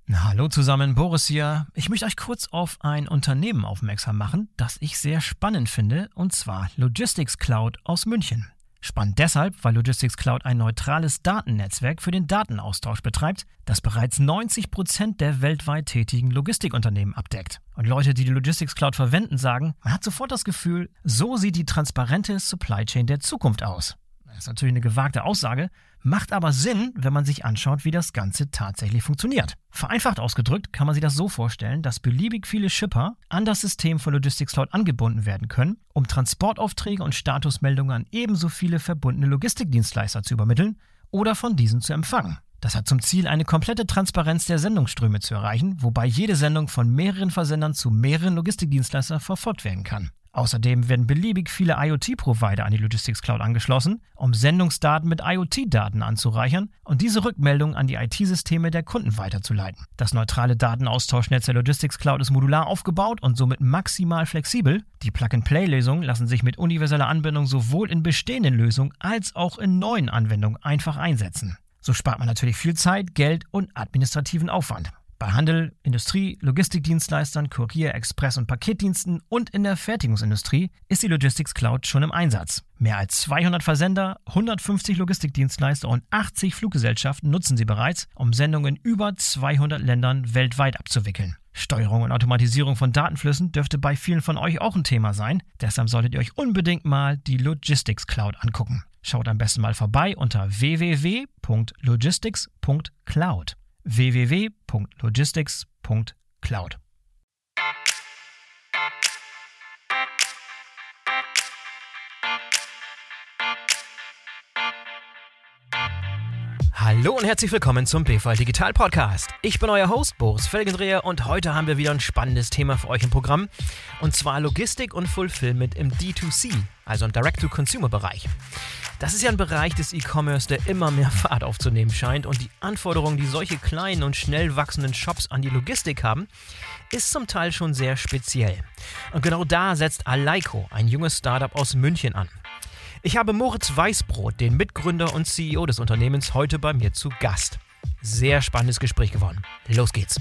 Hallo zusammen, Boris hier. Ich möchte euch kurz auf ein Unternehmen aufmerksam machen, das ich sehr spannend finde, und zwar Logistics Cloud aus München. Spannend deshalb, weil Logistics Cloud ein neutrales Datennetzwerk für den Datenaustausch betreibt, das bereits 90% der weltweit tätigen Logistikunternehmen abdeckt. Und Leute, die Logistics Cloud verwenden, sagen, man hat sofort das Gefühl, so sieht die transparente Supply Chain der Zukunft aus. Das ist natürlich eine gewagte Aussage, macht aber Sinn, wenn man sich anschaut, wie das Ganze tatsächlich funktioniert. Vereinfacht ausgedrückt kann man sich das so vorstellen, dass beliebig viele Shipper an das System von Logistics Cloud angebunden werden können, um Transportaufträge und Statusmeldungen an ebenso viele verbundene Logistikdienstleister zu übermitteln oder von diesen zu empfangen. Das hat zum Ziel, eine komplette Transparenz der Sendungsströme zu erreichen, wobei jede Sendung von mehreren Versendern zu mehreren Logistikdienstleistern verfolgt werden kann. Außerdem werden beliebig viele IoT-Provider an die Logistics Cloud angeschlossen, um Sendungsdaten mit IoT-Daten anzureichern und diese Rückmeldungen an die IT-Systeme der Kunden weiterzuleiten. Das neutrale Datenaustauschnetz der Logistics Cloud ist modular aufgebaut und somit maximal flexibel. Die Plug-and-Play-Lösungen lassen sich mit universeller Anbindung sowohl in bestehenden Lösungen als auch in neuen Anwendungen einfach einsetzen. So spart man natürlich viel Zeit, Geld und administrativen Aufwand. Bei Handel, Industrie, Logistikdienstleistern, Kurier-, Express- und Paketdiensten und in der Fertigungsindustrie ist die Logistics Cloud schon im Einsatz. Mehr als 200 Versender, 150 Logistikdienstleister und 80 Fluggesellschaften nutzen sie bereits, um Sendungen in über 200 Ländern weltweit abzuwickeln. Steuerung und Automatisierung von Datenflüssen dürfte bei vielen von euch auch ein Thema sein. Deshalb solltet ihr euch unbedingt mal die Logistics Cloud angucken. Schaut am besten mal vorbei unter www.logistics.cloud. www.logistics.cloud. Hallo und herzlich willkommen zum BVL Digital Podcast. Ich bin euer Host Boris Felgendreher und heute haben wir wieder ein spannendes Thema für euch im Programm, und zwar Logistik und Fulfillment im D2C, also im Direct-to-Consumer-Bereich. Das ist ja ein Bereich des E-Commerce, der immer mehr Fahrt aufzunehmen scheint, und die Anforderungen, die solche kleinen und schnell wachsenden Shops an die Logistik haben, ist zum Teil schon sehr speziell. Und genau da setzt Aleiko, ein junges Startup aus München, an. Ich habe Moritz Weißbrot, den Mitgründer und CEO des Unternehmens, heute bei mir zu Gast. Sehr spannendes Gespräch geworden. Los geht's.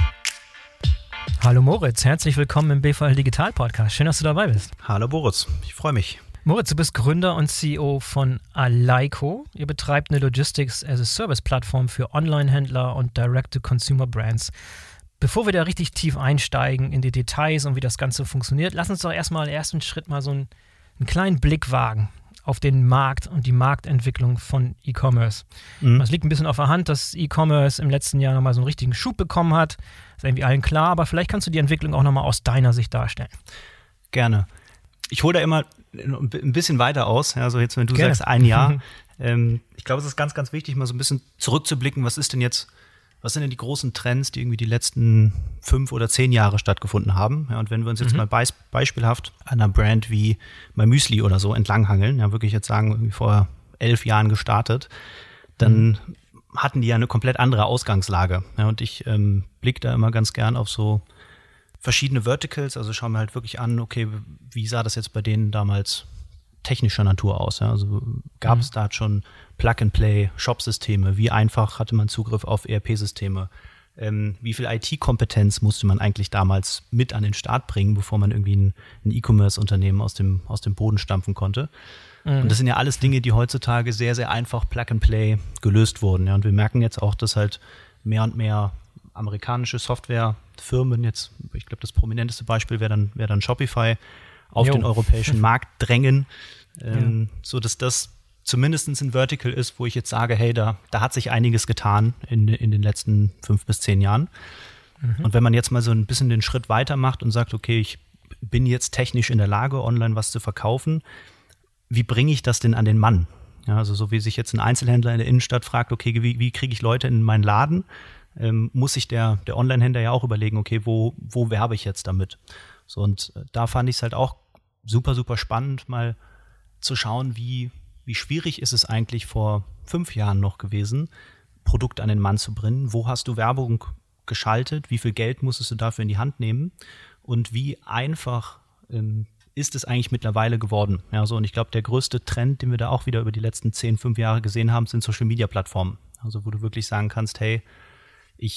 Hallo Moritz, herzlich willkommen im BVL Digital Podcast. Schön, dass du dabei bist. Hallo Boris, ich freue mich. Moritz, du bist Gründer und CEO von Aleiko. Ihr betreibt eine Logistics-as-a-Service-Plattform für Online-Händler und Direct-to-Consumer-Brands. Bevor wir da richtig tief einsteigen in die Details und wie das Ganze funktioniert, lass uns doch erstmal im ersten Schritt mal so einen kleinen Blick wagen auf den Markt und die Marktentwicklung von E-Commerce. Es liegt ein bisschen auf der Hand, dass E-Commerce im letzten Jahr nochmal so einen richtigen Schub bekommen hat. Ist irgendwie allen klar, aber vielleicht kannst du die Entwicklung auch nochmal aus deiner Sicht darstellen. Gerne. Ich hole da immer ein bisschen weiter aus, also jetzt, wenn du sagst, ein Jahr. Ich glaube, es ist ganz, ganz wichtig, mal so ein bisschen zurückzublicken, was sind denn die großen Trends, die irgendwie die letzten 5 oder 10 Jahre stattgefunden haben. Ja, und wenn wir uns jetzt mal beispielhaft einer Brand wie MyMüsli oder so entlanghangeln, ja, wirklich jetzt sagen, irgendwie vor 11 Jahren gestartet, dann hatten die ja eine komplett andere Ausgangslage. Ja, und ich blicke da immer ganz gern auf so verschiedene Verticals, also schauen wir halt wirklich an, okay, wie sah das jetzt bei denen damals technischer Natur aus? Ja? Also gab es da schon Plug-and-Play, Shop-Systeme? Wie einfach hatte man Zugriff auf ERP-Systeme? Wie viel IT-Kompetenz musste man eigentlich damals mit an den Start bringen, bevor man irgendwie ein E-Commerce-Unternehmen aus dem Boden stampfen konnte? Und das sind ja alles Dinge, die heutzutage sehr, sehr einfach Plug-and-Play gelöst wurden. Ja? Und wir merken jetzt auch, dass halt mehr und mehr amerikanische Softwarefirmen jetzt, ich glaube, das prominenteste Beispiel wäre dann Shopify, auf den europäischen Markt drängen, so dass das zumindest ein Vertical ist, wo ich jetzt sage, hey, da hat sich einiges getan in den letzten 5 bis 10 Jahren. Und wenn man jetzt mal so ein bisschen den Schritt weiter macht und sagt, okay, ich bin jetzt technisch in der Lage, online was zu verkaufen, wie bringe ich das denn an den Mann? Ja, also so wie sich jetzt ein Einzelhändler in der Innenstadt fragt, okay, wie kriege ich Leute in meinen Laden, muss sich der Online-Händler ja auch überlegen, okay, wo werbe ich jetzt damit? So, und da fand ich es halt auch super, super spannend, mal zu schauen, wie schwierig ist es eigentlich vor 5 Jahren noch gewesen, Produkte an den Mann zu bringen. Wo hast du Werbung geschaltet? Wie viel Geld musstest du dafür in die Hand nehmen? Und wie einfach ist es eigentlich mittlerweile geworden? Ja, so, und ich glaube, der größte Trend, den wir da auch wieder über die letzten 10, 5 Jahre gesehen haben, sind Social-Media-Plattformen. Also wo du wirklich sagen kannst, hey, ich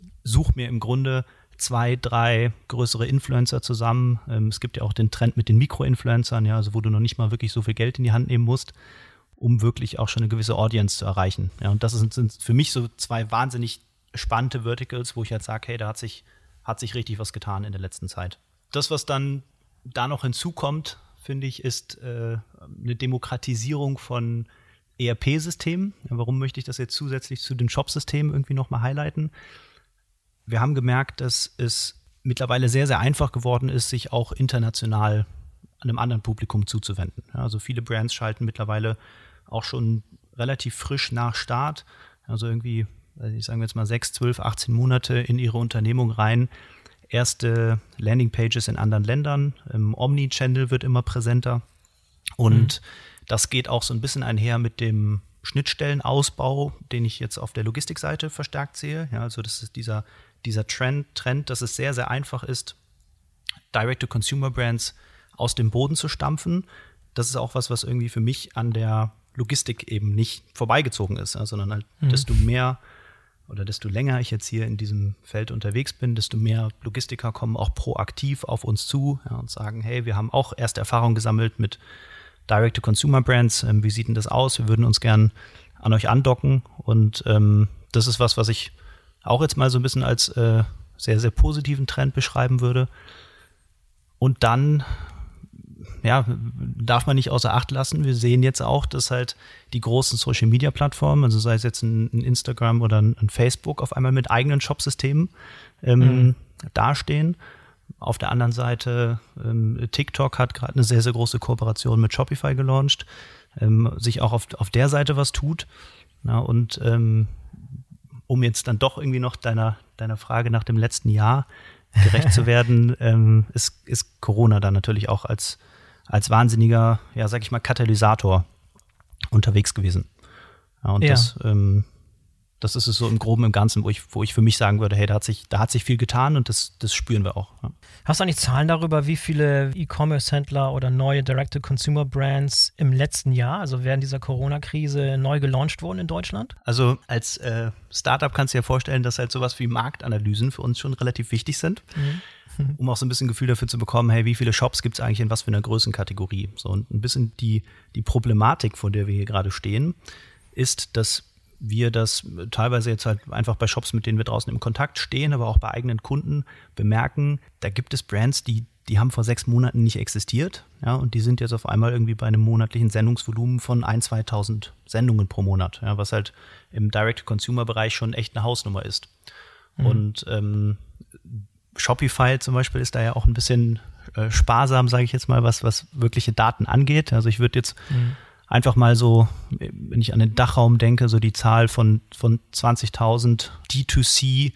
suche mir im Grunde 2, 3 größere Influencer zusammen. Es gibt ja auch den Trend mit den Mikro-Influencern, ja, also wo du noch nicht mal wirklich so viel Geld in die Hand nehmen musst, um wirklich auch schon eine gewisse Audience zu erreichen. Ja, und das sind für mich so 2 wahnsinnig spannende Verticals, wo ich halt sage, hey, da hat sich richtig was getan in der letzten Zeit. Das, was dann da noch hinzukommt, finde ich, ist eine Demokratisierung von ERP-Systemen. Ja, warum möchte ich das jetzt zusätzlich zu den Shop-Systemen irgendwie nochmal highlighten? Wir haben gemerkt, dass es mittlerweile sehr, sehr einfach geworden ist, sich auch international einem anderen Publikum zuzuwenden. Ja, also viele Brands schalten mittlerweile auch schon relativ frisch nach Start, also irgendwie, ich sage jetzt mal 6, 12, 18 Monate in ihre Unternehmung rein, erste Landingpages in anderen Ländern, Omnichannel wird immer präsenter und das geht auch so ein bisschen einher mit dem Schnittstellenausbau, den ich jetzt auf der Logistikseite verstärkt sehe. Ja, also das ist dieser Trend, dass es sehr, sehr einfach ist, Direct-to-Consumer-Brands aus dem Boden zu stampfen. Das ist auch was irgendwie für mich an der Logistik eben nicht vorbeigezogen ist, ja, sondern halt desto mehr oder desto länger ich jetzt hier in diesem Feld unterwegs bin, desto mehr Logistiker kommen auch proaktiv auf uns zu, ja, und sagen, hey, wir haben auch erste Erfahrungen gesammelt mit Direct-to-Consumer-Brands. Wie sieht denn das aus? Wir würden uns gern an euch andocken. Und das ist was ich auch jetzt mal so ein bisschen als sehr, sehr positiven Trend beschreiben würde. Und dann darf man nicht außer Acht lassen. Wir sehen jetzt auch, dass halt die großen Social-Media-Plattformen, also sei es jetzt ein Instagram oder ein Facebook, auf einmal mit eigenen Shop-Systemen dastehen. Auf der anderen Seite, TikTok hat gerade eine sehr, sehr große Kooperation mit Shopify gelauncht, sich auch auf der Seite was tut. Na, und um jetzt dann doch irgendwie noch deiner Frage nach dem letzten Jahr gerecht zu werden, ist Corona dann natürlich auch als wahnsinniger, ja, sag ich mal, Katalysator unterwegs gewesen. Ja, und das ist es so im Groben, im Ganzen, wo ich für mich sagen würde, hey, da hat sich viel getan und das spüren wir auch. Ja. Hast du eigentlich Zahlen darüber, wie viele E-Commerce-Händler oder neue Direct-to-Consumer-Brands im letzten Jahr, also während dieser Corona-Krise, neu gelauncht wurden in Deutschland? Also als Startup kannst du dir vorstellen, dass halt sowas wie Marktanalysen für uns schon relativ wichtig sind, um auch so ein bisschen Gefühl dafür zu bekommen, hey, wie viele Shops gibt es eigentlich in was für einer Größenkategorie? So, und ein bisschen die Problematik, vor der wir hier gerade stehen, ist, dass wir das teilweise jetzt halt einfach bei Shops, mit denen wir draußen im Kontakt stehen, aber auch bei eigenen Kunden bemerken, da gibt es Brands, die haben vor 6 Monaten nicht existiert, ja, und die sind jetzt auf einmal irgendwie bei einem monatlichen Sendungsvolumen von 1.000, 2.000 Sendungen pro Monat, ja, was halt im Direct-to-Consumer-Bereich schon echt eine Hausnummer ist. Und Shopify zum Beispiel ist da ja auch ein bisschen sparsam, sage ich jetzt mal, was wirkliche Daten angeht. Also ich würde jetzt einfach mal so, wenn ich an den Dachraum denke, so die Zahl von 20.000 D2C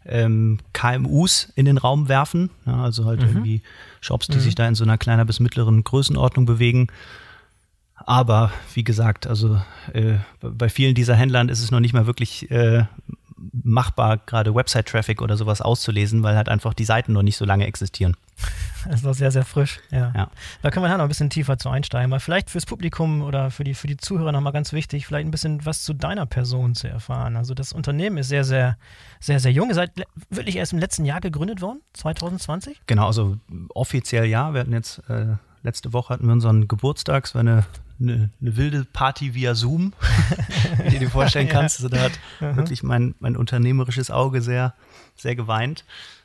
KMUs in den Raum werfen. Ja, also halt irgendwie Shops, die sich da in so einer kleiner bis mittleren Größenordnung bewegen. Aber wie gesagt, also bei vielen dieser Händlern ist es noch nicht mal wirklich machbar, gerade Website-Traffic oder sowas auszulesen, weil halt einfach die Seiten noch nicht so lange existieren. Das ist noch sehr, sehr frisch, ja. Da können wir noch ein bisschen tiefer zu einsteigen. Aber vielleicht fürs Publikum oder für die Zuhörer nochmal ganz wichtig, vielleicht ein bisschen was zu deiner Person zu erfahren. Also das Unternehmen ist sehr, sehr, sehr, sehr jung. Ihr seid wirklich erst im letzten Jahr gegründet worden, 2020? Genau, also offiziell ja. Wir hatten jetzt, letzte Woche hatten wir unseren Geburtstag. Es war eine wilde Party via Zoom, wie du dir vorstellen kannst. Also da hat wirklich mein unternehmerisches Auge sehr, sehr geweint.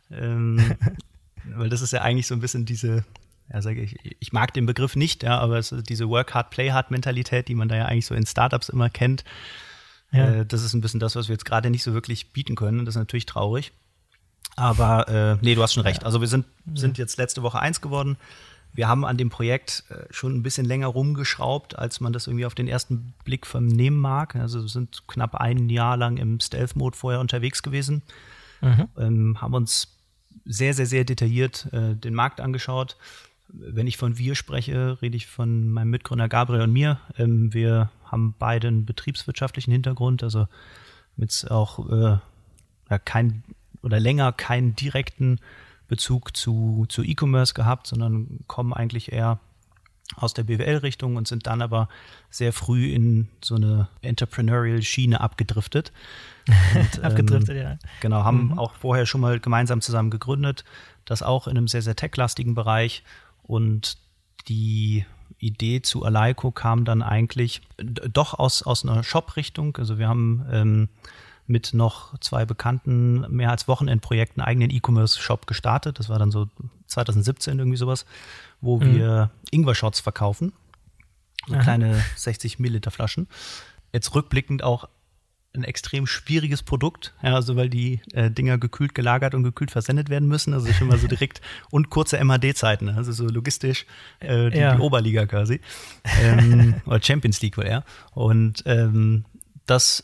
Weil das ist ja eigentlich so ein bisschen diese, ja, sage ich mag den Begriff nicht, ja, aber es ist diese Work-Hard-Play-Hard-Mentalität, die man da ja eigentlich so in Startups immer kennt. Ja. Das ist ein bisschen das, was wir jetzt gerade nicht so wirklich bieten können. Das ist natürlich traurig. Aber nee, du hast schon recht. Also wir sind jetzt letzte Woche 1 geworden. Wir haben an dem Projekt schon ein bisschen länger rumgeschraubt, als man das irgendwie auf den ersten Blick vernehmen mag. Also wir sind knapp 1 Jahr lang im Stealth-Mode vorher unterwegs gewesen. Haben uns sehr, sehr, sehr detailliert den Markt angeschaut. Wenn ich von wir spreche, rede ich von meinem Mitgründer Gabriel und mir. Wir haben beide einen betriebswirtschaftlichen Hintergrund, also mit auch keinen direkten Bezug zu E-Commerce gehabt, sondern kommen eigentlich eher aus der BWL-Richtung und sind dann aber sehr früh in so eine Entrepreneurial-Schiene abgedriftet. Und, Abgedriftet, ja. Genau, haben auch vorher schon mal gemeinsam zusammen gegründet, das auch in einem sehr, sehr tech-lastigen Bereich. Und die Idee zu Aleiko kam dann eigentlich doch aus einer Shop-Richtung. Also wir haben mit noch 2 Bekannten mehr als Wochenendprojekten einen eigenen E-Commerce-Shop gestartet. Das war dann so 2017 irgendwie sowas, wo wir Ingwer-Shots verkaufen. So kleine 60 Milliliter Flaschen. Jetzt rückblickend auch ein extrem schwieriges Produkt, ja, also weil die Dinger gekühlt gelagert und gekühlt versendet werden müssen, also schon mal so direkt und kurze MHD-Zeiten, also so logistisch die Oberliga quasi oder Champions League wohl eher. Und das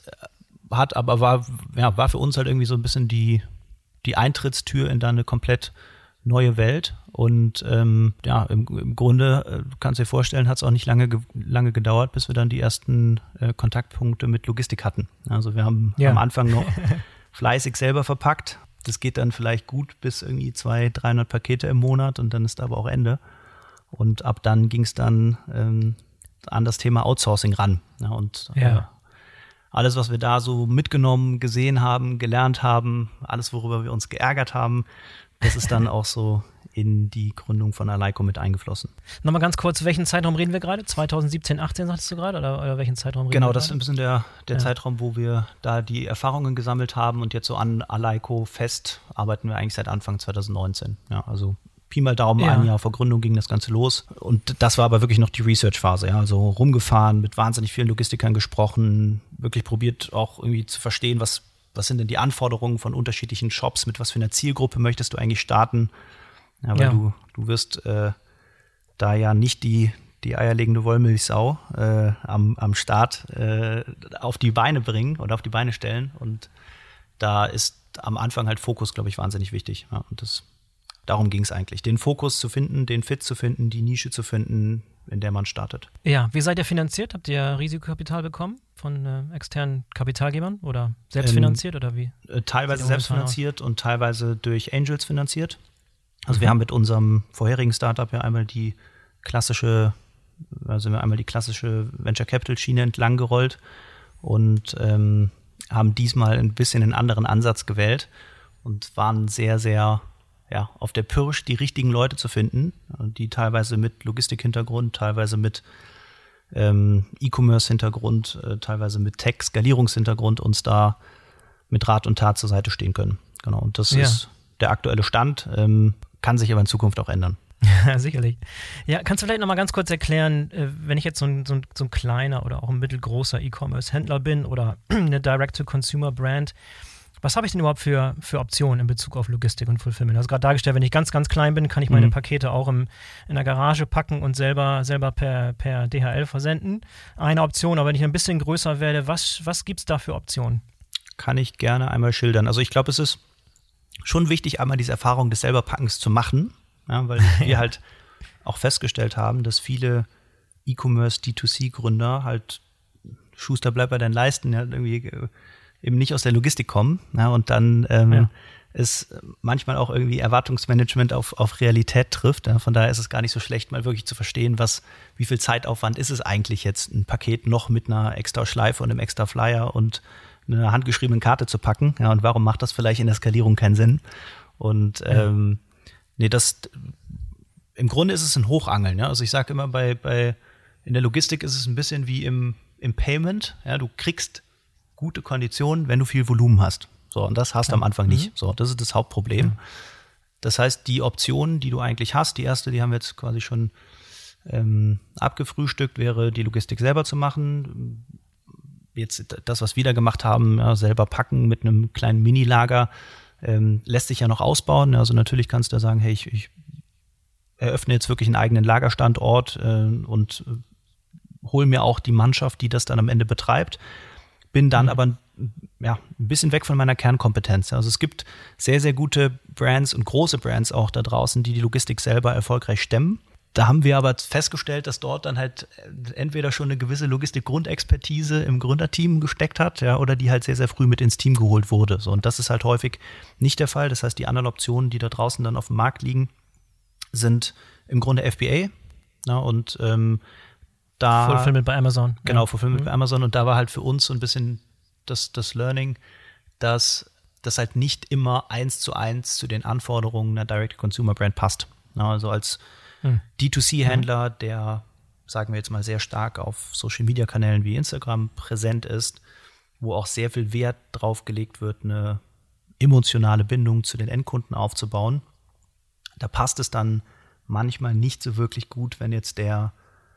war für uns halt irgendwie so ein bisschen die Eintrittstür in dann eine komplett neue Welt. Und im Grunde, kannst du dir vorstellen, hat es auch nicht lange gedauert, bis wir dann die ersten Kontaktpunkte mit Logistik hatten. Also wir haben am Anfang noch fleißig selber verpackt. Das geht dann vielleicht gut bis irgendwie 200-300 Pakete im Monat und dann ist aber auch Ende. Und ab dann ging es dann an das Thema Outsourcing ran. Ja, und alles, was wir da so mitgenommen, gesehen haben, gelernt haben, alles, worüber wir uns geärgert haben, das ist dann auch so in die Gründung von Aleiko mit eingeflossen. Nochmal ganz kurz, welchen Zeitraum reden wir gerade? 2017, 18 sagtest du gerade? Oder welchen Zeitraum reden wir gerade? Genau, das ist ein bisschen der Zeitraum, wo wir da die Erfahrungen gesammelt haben und jetzt so an Aleiko fest arbeiten wir eigentlich seit Anfang 2019. Ja, also Pi mal Daumen, ein Jahr vor Gründung ging das Ganze los. Und das war aber wirklich noch die Research-Phase. Ja? Also rumgefahren, mit wahnsinnig vielen Logistikern gesprochen, wirklich probiert auch irgendwie zu verstehen, was sind denn die Anforderungen von unterschiedlichen Shops, mit was für einer Zielgruppe möchtest du eigentlich starten. Ja, weil du wirst da ja nicht die eierlegende Wollmilchsau am Start auf die Beine bringen oder auf die Beine stellen. Und da ist am Anfang halt Fokus, glaube ich, wahnsinnig wichtig. Ja, und darum ging es eigentlich. Den Fokus zu finden, den Fit zu finden, die Nische zu finden, in der man startet. Ja, wie seid ihr finanziert? Habt ihr Risikokapital bekommen von externen Kapitalgebern oder selbstfinanziert oder wie? Teilweise selbstfinanziert und teilweise durch Angels finanziert. Also wir haben mit unserem vorherigen Startup ja einmal die klassische Venture Capital Schiene entlang gerollt und haben diesmal ein bisschen einen anderen Ansatz gewählt und waren sehr, sehr auf der Pirsch, die richtigen Leute zu finden, die teilweise mit Logistik-Hintergrund, teilweise mit E-Commerce-Hintergrund, teilweise mit Tech-Skalierungshintergrund uns da mit Rat und Tat zur Seite stehen können. Genau, und das ist der aktuelle Stand, kann sich aber in Zukunft auch ändern. Ja, sicherlich. Ja, kannst du vielleicht noch mal ganz kurz erklären, wenn ich jetzt so ein kleiner oder auch ein mittelgroßer E-Commerce-Händler bin oder eine Direct-to-Consumer-Brand, was habe ich denn überhaupt für Optionen in Bezug auf Logistik und Fulfillment? Also gerade dargestellt, wenn ich ganz, ganz klein bin, kann ich meine Pakete auch in der Garage packen und selber per DHL versenden. Eine Option, aber wenn ich ein bisschen größer werde, was gibt es da für Optionen? Kann ich gerne einmal schildern. Also ich glaube, es ist schon wichtig, einmal diese Erfahrung des Selberpackens zu machen, ja, weil wir halt auch festgestellt haben, dass viele E-Commerce D2C-Gründer halt Schuster bleibt bei deinen Leisten, ja, irgendwie eben nicht aus der Logistik kommen, ja, und dann ist manchmal auch irgendwie Erwartungsmanagement auf Realität trifft. Ja. Von daher ist es gar nicht so schlecht, mal wirklich zu verstehen, wie viel Zeitaufwand ist es eigentlich jetzt, ein Paket noch mit einer extra Schleife und einem extra Flyer und einer handgeschriebenen Karte zu packen. Ja, und warum macht das vielleicht in der Skalierung keinen Sinn? Und im Grunde ist es ein Hochangeln. Ja. Also ich sage immer, in der Logistik ist es ein bisschen wie im Payment. Ja, du kriegst gute Konditionen, wenn du viel Volumen hast. So, und das hast du am Anfang nicht. So, das ist das Hauptproblem. Das heißt, die Optionen, die du eigentlich hast, die erste, die haben wir jetzt quasi schon abgefrühstückt, wäre die Logistik selber zu machen. Jetzt das, was wir da gemacht haben, ja, selber packen mit einem kleinen Mini-Lager, lässt sich ja noch ausbauen. Also natürlich kannst du da sagen, hey, ich eröffne jetzt wirklich einen eigenen Lagerstandort und hole mir auch die Mannschaft, die das dann am Ende betreibt. Bin dann aber ein bisschen weg von meiner Kernkompetenz. Also es gibt sehr, sehr gute Brands und große Brands auch da draußen, die Logistik selber erfolgreich stemmen. Da haben wir aber festgestellt, dass dort dann halt entweder schon eine gewisse Logistik-Grundexpertise im Gründerteam gesteckt hat, ja, oder die halt sehr, sehr früh mit ins Team geholt wurde. So, und das ist halt häufig nicht der Fall. Das heißt, die anderen Optionen, die da draußen dann auf dem Markt liegen, sind im Grunde FBA. Ja, und Fulfillment bei Amazon. Genau, Fulfillment bei Amazon. Und da war halt für uns so ein bisschen das Learning, dass das halt nicht immer 1:1 zu den Anforderungen einer Direct-to-Consumer-Brand passt. Ja, also als D2C-Händler, der, sagen wir jetzt mal, sehr stark auf Social-Media-Kanälen wie Instagram präsent ist, wo auch sehr viel Wert drauf gelegt wird, eine emotionale Bindung zu den Endkunden aufzubauen. Da passt es dann manchmal nicht so wirklich gut, wenn jetzt nehmen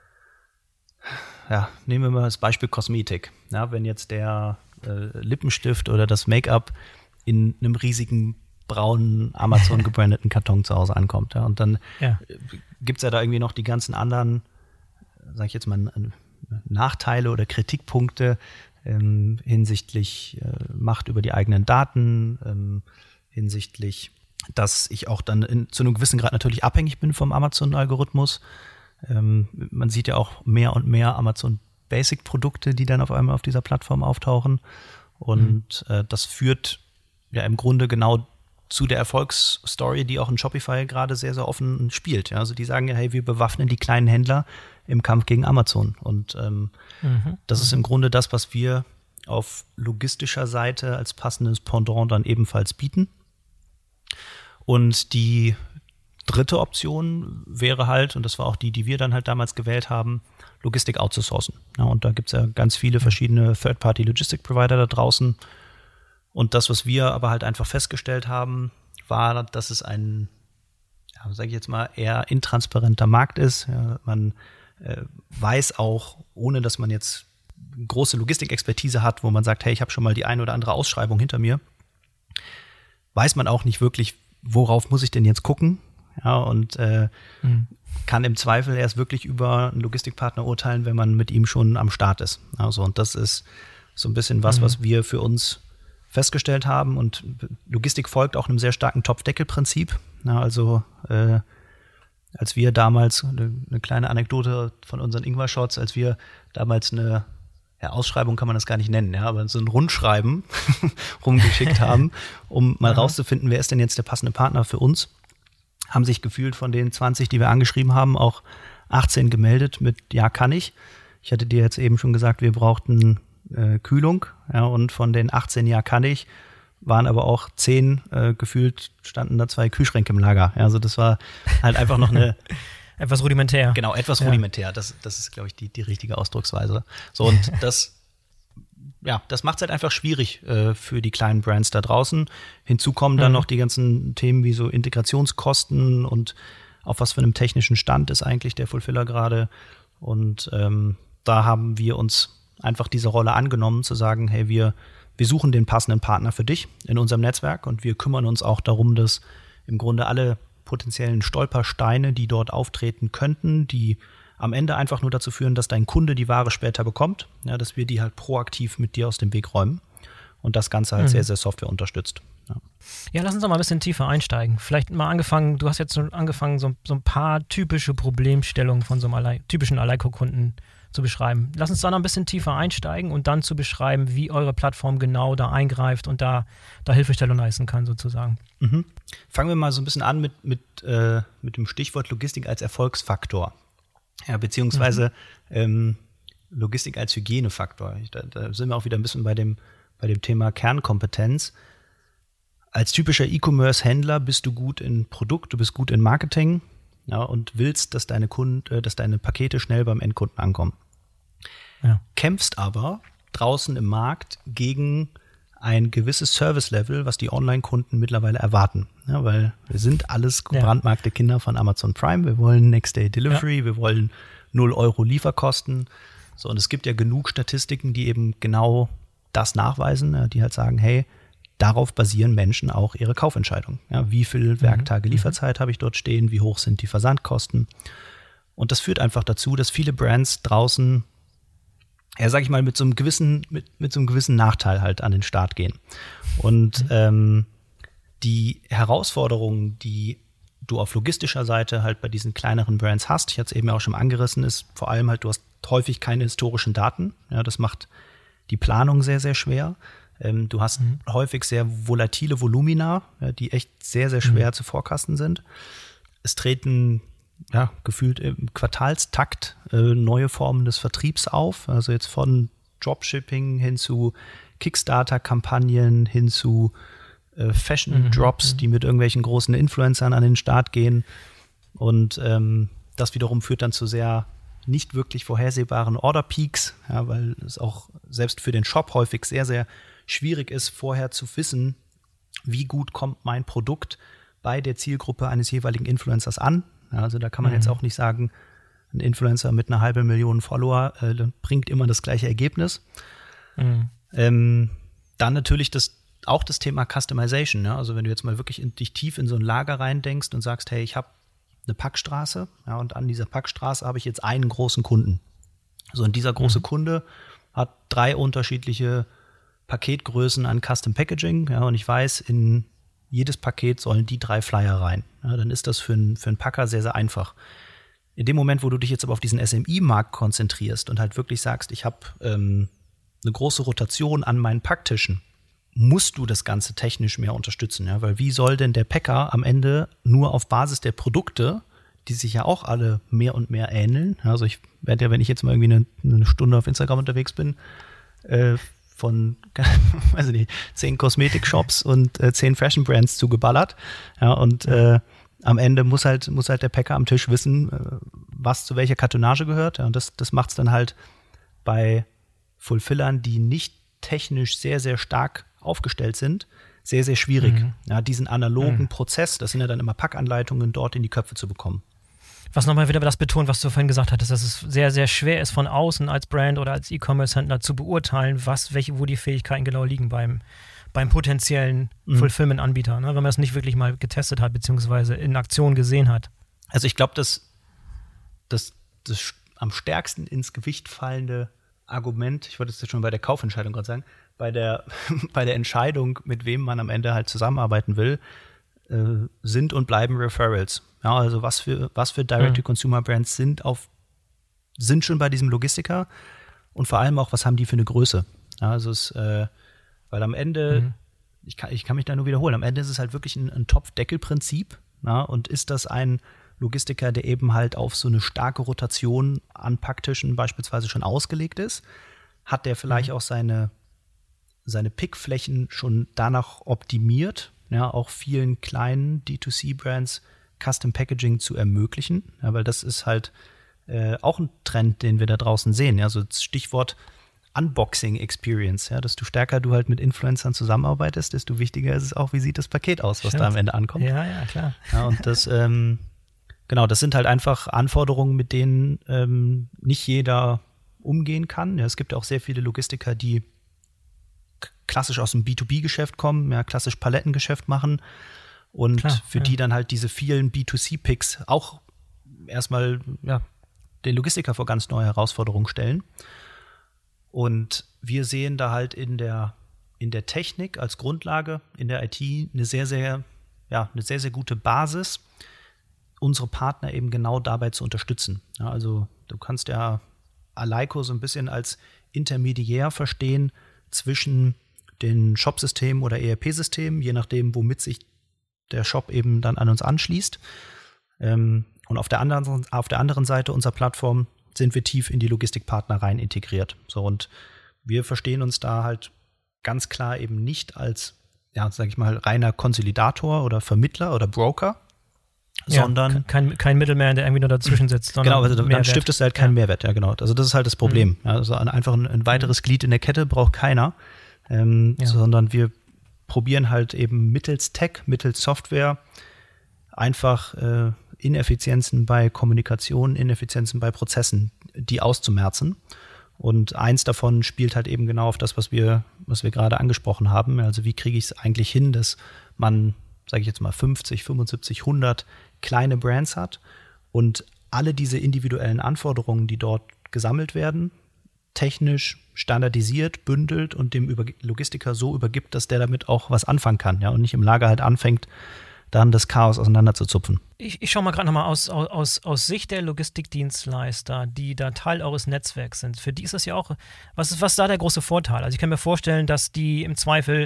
wir mal das Beispiel Kosmetik. Ja, wenn jetzt der Lippenstift oder das Make-up in einem riesigen braunen Amazon gebrandeten Karton zu Hause ankommt. Ja, und dann gibt es ja da irgendwie noch die ganzen anderen, sage ich jetzt mal, Nachteile oder Kritikpunkte hinsichtlich Macht über die eigenen Daten, hinsichtlich, dass ich auch dann zu einem gewissen Grad natürlich abhängig bin vom Amazon-Algorithmus. Man sieht ja auch mehr und mehr Amazon-Basic-Produkte, die dann auf einmal auf dieser Plattform auftauchen. Und das führt ja im Grunde genau zu der Erfolgsstory, die auch in Shopify gerade sehr, sehr offen spielt. Ja, also die sagen ja, hey, wir bewaffnen die kleinen Händler im Kampf gegen Amazon. Und das ist im Grunde das, was wir auf logistischer Seite als passendes Pendant dann ebenfalls bieten. Und die dritte Option wäre halt, und das war auch die wir dann halt damals gewählt haben, Logistik outzusourcen. Ja, und da gibt es ja ganz viele verschiedene Third-Party-Logistic-Provider da draußen. Und das, was wir aber halt einfach festgestellt haben, war, dass es ein, sage ich jetzt mal, eher intransparenter Markt ist. Ja, man weiß auch, ohne dass man jetzt große Logistikexpertise hat, wo man sagt, hey, ich habe schon mal die ein oder andere Ausschreibung hinter mir, weiß man auch nicht wirklich, worauf muss ich denn jetzt gucken? Ja, und kann im Zweifel erst wirklich über einen Logistikpartner urteilen, wenn man mit ihm schon am Start ist. Also, und das ist so ein bisschen was wir für uns festgestellt haben. Und Logistik folgt auch einem sehr starken Topf-Deckel-Prinzip. Ja, also als wir damals, eine kleine Anekdote von unseren Ingwer-Shots, als wir damals eine Ausschreibung kann man das gar nicht nennen, aber so ein Rundschreiben rumgeschickt haben, um mal rauszufinden, wer ist denn jetzt der passende Partner für uns, haben sich gefühlt von den 20, die wir angeschrieben haben, auch 18 gemeldet mit ja, kann ich. Ich hatte dir jetzt eben schon gesagt, wir brauchten Kühlung, und von den 18 ja, kann ich, waren aber auch 10 gefühlt, standen da 2 Kühlschränke im Lager. Ja, also das war halt einfach noch eine etwas rudimentär. Genau, etwas rudimentär. Das ist, glaube ich, die richtige Ausdrucksweise. So, und das macht es halt einfach schwierig für die kleinen Brands da draußen. Hinzu kommen dann noch die ganzen Themen wie so Integrationskosten und auf was für einem technischen Stand ist eigentlich der Fulfiller gerade. Und da haben wir uns einfach diese Rolle angenommen, zu sagen, hey, wir suchen den passenden Partner für dich in unserem Netzwerk und wir kümmern uns auch darum, dass im Grunde alle potenziellen Stolpersteine, die dort auftreten könnten, die am Ende einfach nur dazu führen, dass dein Kunde die Ware später bekommt, dass wir die halt proaktiv mit dir aus dem Weg räumen und das Ganze halt sehr, sehr Software unterstützt. Ja, lass uns doch mal ein bisschen tiefer einsteigen. Vielleicht mal du hast jetzt schon angefangen, so ein paar typische Problemstellungen von so einem typischen Alleiko-Kunden zu beschreiben. Lass uns da noch ein bisschen tiefer einsteigen und dann zu beschreiben, wie eure Plattform genau da eingreift und da Hilfestellung leisten kann, sozusagen. Fangen wir mal so ein bisschen an mit dem Stichwort Logistik als Erfolgsfaktor. Ja, beziehungsweise Logistik als Hygienefaktor. Da sind wir auch wieder ein bisschen bei dem Thema Kernkompetenz. Als typischer E-Commerce-Händler bist du gut in Produkt, du bist gut in Marketing, und willst, dass deine Pakete schnell beim Endkunden ankommen. Ja. Kämpfst aber draußen im Markt gegen ein gewisses Service-Level, was die Online-Kunden mittlerweile erwarten. Ja, weil wir sind alles gebrandmarkte Kinder von Amazon Prime. Wir wollen Next-Day-Delivery, wir wollen 0 € Lieferkosten. So, und es gibt ja genug Statistiken, die eben genau das nachweisen, die halt sagen, hey, darauf basieren Menschen auch ihre Kaufentscheidung. Ja, wie viel Werktage Lieferzeit habe ich dort stehen? Wie hoch sind die Versandkosten? Und das führt einfach dazu, dass viele Brands draußen, sag ich mal, mit so einem gewissen Nachteil halt an den Start gehen. Und die Herausforderungen, die du auf logistischer Seite halt bei diesen kleineren Brands hast, ich hatte es eben auch schon angerissen, ist vor allem halt, du hast häufig keine historischen Daten. Ja, das macht die Planung sehr, sehr schwer. Du hast häufig sehr volatile Volumina, die echt sehr, sehr schwer zu forecasten sind. Es treten gefühlt im Quartalstakt neue Formen des Vertriebs auf. Also jetzt von Dropshipping hin zu Kickstarter-Kampagnen, hin zu Fashion-Drops, die mit irgendwelchen großen Influencern an den Start gehen. Und das wiederum führt dann zu sehr nicht wirklich vorhersehbaren Order-Peaks, weil es auch selbst für den Shop häufig sehr, sehr schwierig ist, vorher zu wissen, wie gut kommt mein Produkt bei der Zielgruppe eines jeweiligen Influencers an. Ja, also da kann man jetzt auch nicht sagen, ein Influencer mit einer 500.000 Follower bringt immer das gleiche Ergebnis. Dann natürlich auch das Thema Customization. Ja? Also wenn du jetzt mal wirklich dich tief in so ein Lager reindenkst und sagst, hey, ich habe eine Packstraße, und an dieser Packstraße habe ich jetzt einen großen Kunden. So, und dieser große Kunde hat 3 unterschiedliche Paketgrößen an Custom Packaging, und ich weiß, in jedes Paket sollen die 3 Flyer rein. Ja, dann ist das für einen Packer sehr, sehr einfach. In dem Moment, wo du dich jetzt aber auf diesen SMI-Markt konzentrierst und halt wirklich sagst, ich habe eine große Rotation an meinen Packtischen, musst du das Ganze technisch mehr unterstützen. Ja? Weil wie soll denn der Packer am Ende nur auf Basis der Produkte, die sich ja auch alle mehr und mehr ähneln, also ich werde ja, wenn ich jetzt mal irgendwie eine Stunde auf Instagram unterwegs bin, von, weiß ich nicht, 10 Kosmetik-Shops und 10 Fashion-Brands zugeballert. Ja, und am Ende muss halt der Packer am Tisch wissen, was zu welcher Kartonage gehört. Ja, und das macht es dann halt bei Fulfillern, die nicht technisch sehr, sehr stark aufgestellt sind, sehr, sehr schwierig. Ja, diesen analogen Prozess, das sind ja dann immer Packanleitungen, dort in die Köpfe zu bekommen. Was nochmal wieder das betont, was du vorhin gesagt hattest, dass es sehr, sehr schwer ist, von außen als Brand oder als E-Commerce-Händler zu beurteilen, wo die Fähigkeiten genau liegen beim potenziellen Fulfillment-Anbieter, ne? Wenn man das nicht wirklich mal getestet hat, beziehungsweise in Aktion gesehen hat. Also ich glaube, das am stärksten ins Gewicht fallende Argument, ich wollte es jetzt schon bei der Kaufentscheidung gerade sagen, bei der Entscheidung, mit wem man am Ende halt zusammenarbeiten will, sind und bleiben Referrals. Ja, also was für Direct-to-Consumer-Brands sind schon bei diesem Logistiker und vor allem auch, was haben die für eine Größe. Ja, also weil am Ende, ich kann mich da nur wiederholen, am Ende ist es halt wirklich ein Topf-Deckel-Prinzip. Ja, und ist das ein Logistiker, der eben halt auf so eine starke Rotation an Packtischen beispielsweise schon ausgelegt ist, hat der vielleicht auch seine Pickflächen schon danach optimiert, ja, auch vielen kleinen D2C-Brands Custom Packaging zu ermöglichen, ja, weil das ist halt auch ein Trend, den wir da draußen sehen. Ja, so das Stichwort Unboxing Experience, ja, desto stärker du halt mit Influencern zusammenarbeitest, desto wichtiger ist es auch, wie sieht das Paket aus, was da am Ende ankommt. Ja, klar. Ja, und das das sind halt einfach Anforderungen, mit denen nicht jeder umgehen kann. Ja, es gibt ja auch sehr viele Logistiker, die klassisch aus dem B2B-Geschäft kommen, ja, klassisch Palettengeschäft machen und für die dann halt diese vielen B2C-Picks auch erstmal den Logistiker vor ganz neue Herausforderungen stellen. Und wir sehen da halt in der Technik als Grundlage, in der IT eine sehr, sehr gute Basis, unsere Partner eben genau dabei zu unterstützen. Ja, also du kannst ja Aleiko so ein bisschen als Intermediär verstehen zwischen den Shop-Systemen oder ERP-Systemen, je nachdem, womit sich der Shop eben dann an uns anschließt. Und auf der anderen Seite unserer Plattform sind wir tief in die Logistikpartner rein integriert. So, und wir verstehen uns da halt ganz klar eben nicht als, sage ich mal, reiner Konsolidator oder Vermittler oder Broker, sondern kein Middleman, der irgendwie nur dazwischen sitzt. Genau, also dann stiftest du halt keinen Mehrwert, ja genau. Also das ist halt das Problem. Ja, also einfach ein weiteres Glied in der Kette braucht keiner, sondern wir probieren halt eben mittels Tech, mittels Software einfach Ineffizienzen bei Kommunikation, Ineffizienzen bei Prozessen, die auszumerzen. Und eins davon spielt halt eben genau auf das, was wir gerade angesprochen haben. Also wie kriege ich es eigentlich hin, dass man, sage ich jetzt mal, 50, 75, 100 kleine Brands hat und alle diese individuellen Anforderungen, die dort gesammelt werden, technisch standardisiert, bündelt und dem Logistiker so übergibt, dass der damit auch was anfangen kann, ja, und nicht im Lager halt anfängt, dann das Chaos auseinanderzuzupfen. Ich schaue mal gerade nochmal aus Sicht der Logistikdienstleister, die da Teil eures Netzwerks sind. Für die ist das ja auch, was ist da der große Vorteil? Also ich kann mir vorstellen, dass die im Zweifel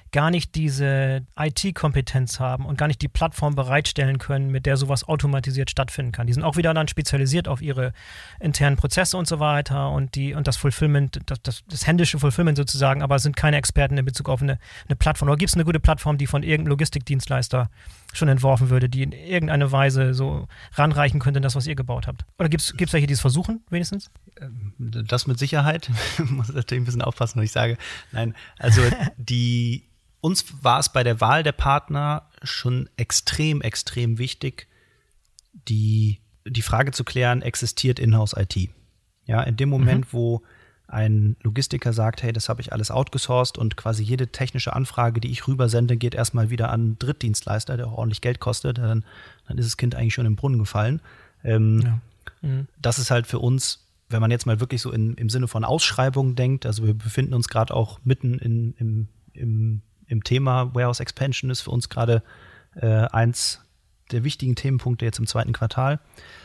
gar nicht diese IT-Kompetenz haben und gar nicht die Plattform bereitstellen können, mit der sowas automatisiert stattfinden kann. Die sind auch wieder dann spezialisiert auf ihre internen Prozesse und so weiter und das Fulfillment, das händische Fulfillment sozusagen, aber sind keine Experten in Bezug auf eine Plattform. Oder gibt es eine gute Plattform, die von irgendeinem Logistikdienstleister schon entworfen würde, die in irgendeiner Weise so ranreichen könnte in das, was ihr gebaut habt? Oder gibt es welche, die es versuchen, wenigstens? Das mit Sicherheit. Ich muss natürlich ein bisschen aufpassen, was ich sage. Nein, also uns war es bei der Wahl der Partner schon extrem, extrem wichtig, die Frage zu klären, existiert Inhouse-IT? Ja, in dem Moment, wo ein Logistiker sagt, hey, das habe ich alles outgesourced und quasi jede technische Anfrage, die ich rübersende, geht erstmal wieder an einen Drittdienstleister, der auch ordentlich Geld kostet, dann ist das Kind eigentlich schon im Brunnen gefallen. Das ist halt für uns, wenn man jetzt mal wirklich so im Sinne von Ausschreibungen denkt, also wir befinden uns gerade auch mitten im Thema Warehouse Expansion, ist für uns gerade eins der wichtigen Themenpunkte jetzt im 2. Quartal,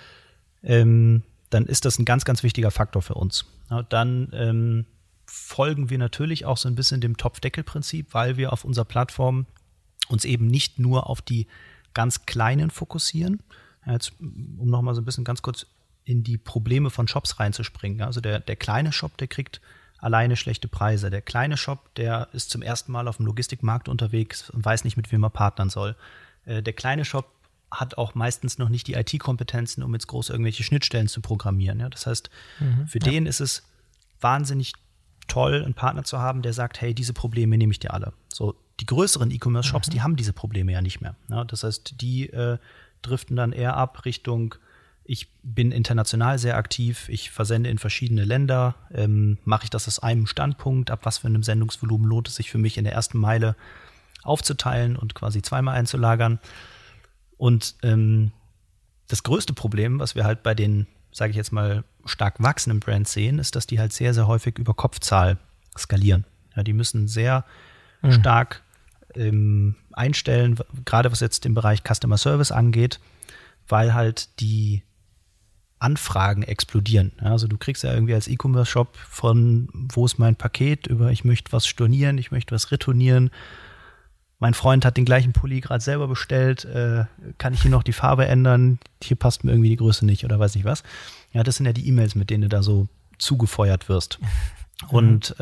dann ist das ein ganz, ganz wichtiger Faktor für uns. Ja, dann folgen wir natürlich auch so ein bisschen dem Topfdeckel-Prinzip, weil wir auf unserer Plattform uns eben nicht nur auf die ganz Kleinen fokussieren. Ja, jetzt, um nochmal so ein bisschen ganz kurz in die Probleme von Shops reinzuspringen. Also der kleine Shop, der kriegt alleine schlechte Preise. Der kleine Shop, der ist zum ersten Mal auf dem Logistikmarkt unterwegs und weiß nicht, mit wem er partnern soll. Der kleine Shop hat auch meistens noch nicht die IT-Kompetenzen, um jetzt groß irgendwelche Schnittstellen zu programmieren. Ja? Das heißt, für den ist es wahnsinnig toll, einen Partner zu haben, der sagt, hey, diese Probleme nehme ich dir alle. So, die größeren E-Commerce-Shops, die haben diese Probleme ja nicht mehr. Ja? Das heißt, die driften dann eher ab Richtung, ich bin international sehr aktiv, ich versende in verschiedene Länder, mache ich das aus einem Standpunkt, ab was für einem Sendungsvolumen lohnt es sich für mich in der ersten Meile aufzuteilen und quasi zweimal einzulagern. Und das größte Problem, was wir halt bei den, sage ich jetzt mal, stark wachsenden Brands sehen, ist, dass die halt sehr, sehr häufig über Kopfzahl skalieren. Ja, die müssen sehr stark einstellen, gerade was jetzt den Bereich Customer Service angeht, weil halt die Anfragen explodieren. Ja, also du kriegst ja irgendwie als E-Commerce-Shop von, wo ist mein Paket, über ich möchte was stornieren, ich möchte was retournieren. Mein Freund hat den gleichen Pulli gerade selber bestellt, kann ich hier noch die Farbe ändern? Hier passt mir irgendwie die Größe nicht oder weiß nicht was. Ja, das sind ja die E-Mails, mit denen du da so zugefeuert wirst. Und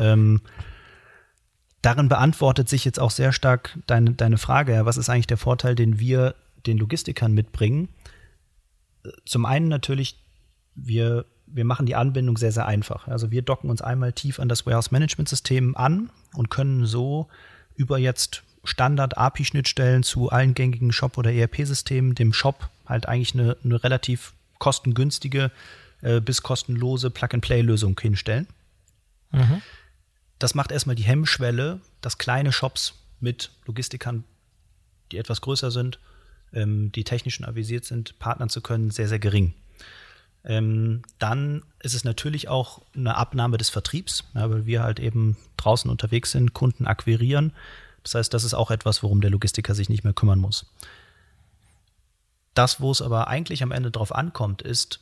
darin beantwortet sich jetzt auch sehr stark deine Frage, ja, was ist eigentlich der Vorteil, den wir den Logistikern mitbringen? Zum einen natürlich, wir machen die Anbindung sehr, sehr einfach. Also wir docken uns einmal tief an das Warehouse-Management-System an und können so über jetzt Standard-API-Schnittstellen zu allen gängigen Shop- oder ERP-Systemen dem Shop halt eigentlich eine relativ kostengünstige bis kostenlose Plug-and-Play-Lösung hinstellen. Das macht erstmal die Hemmschwelle, dass kleine Shops mit Logistikern, die etwas größer sind, die technisch schon avisiert sind, partnern zu können, sehr, sehr gering. Dann ist es natürlich auch eine Abnahme des Vertriebs, ja, weil wir halt eben draußen unterwegs sind, Kunden akquirieren. Das heißt, das ist auch etwas, worum der Logistiker sich nicht mehr kümmern muss. Das, wo es aber eigentlich am Ende drauf ankommt, ist,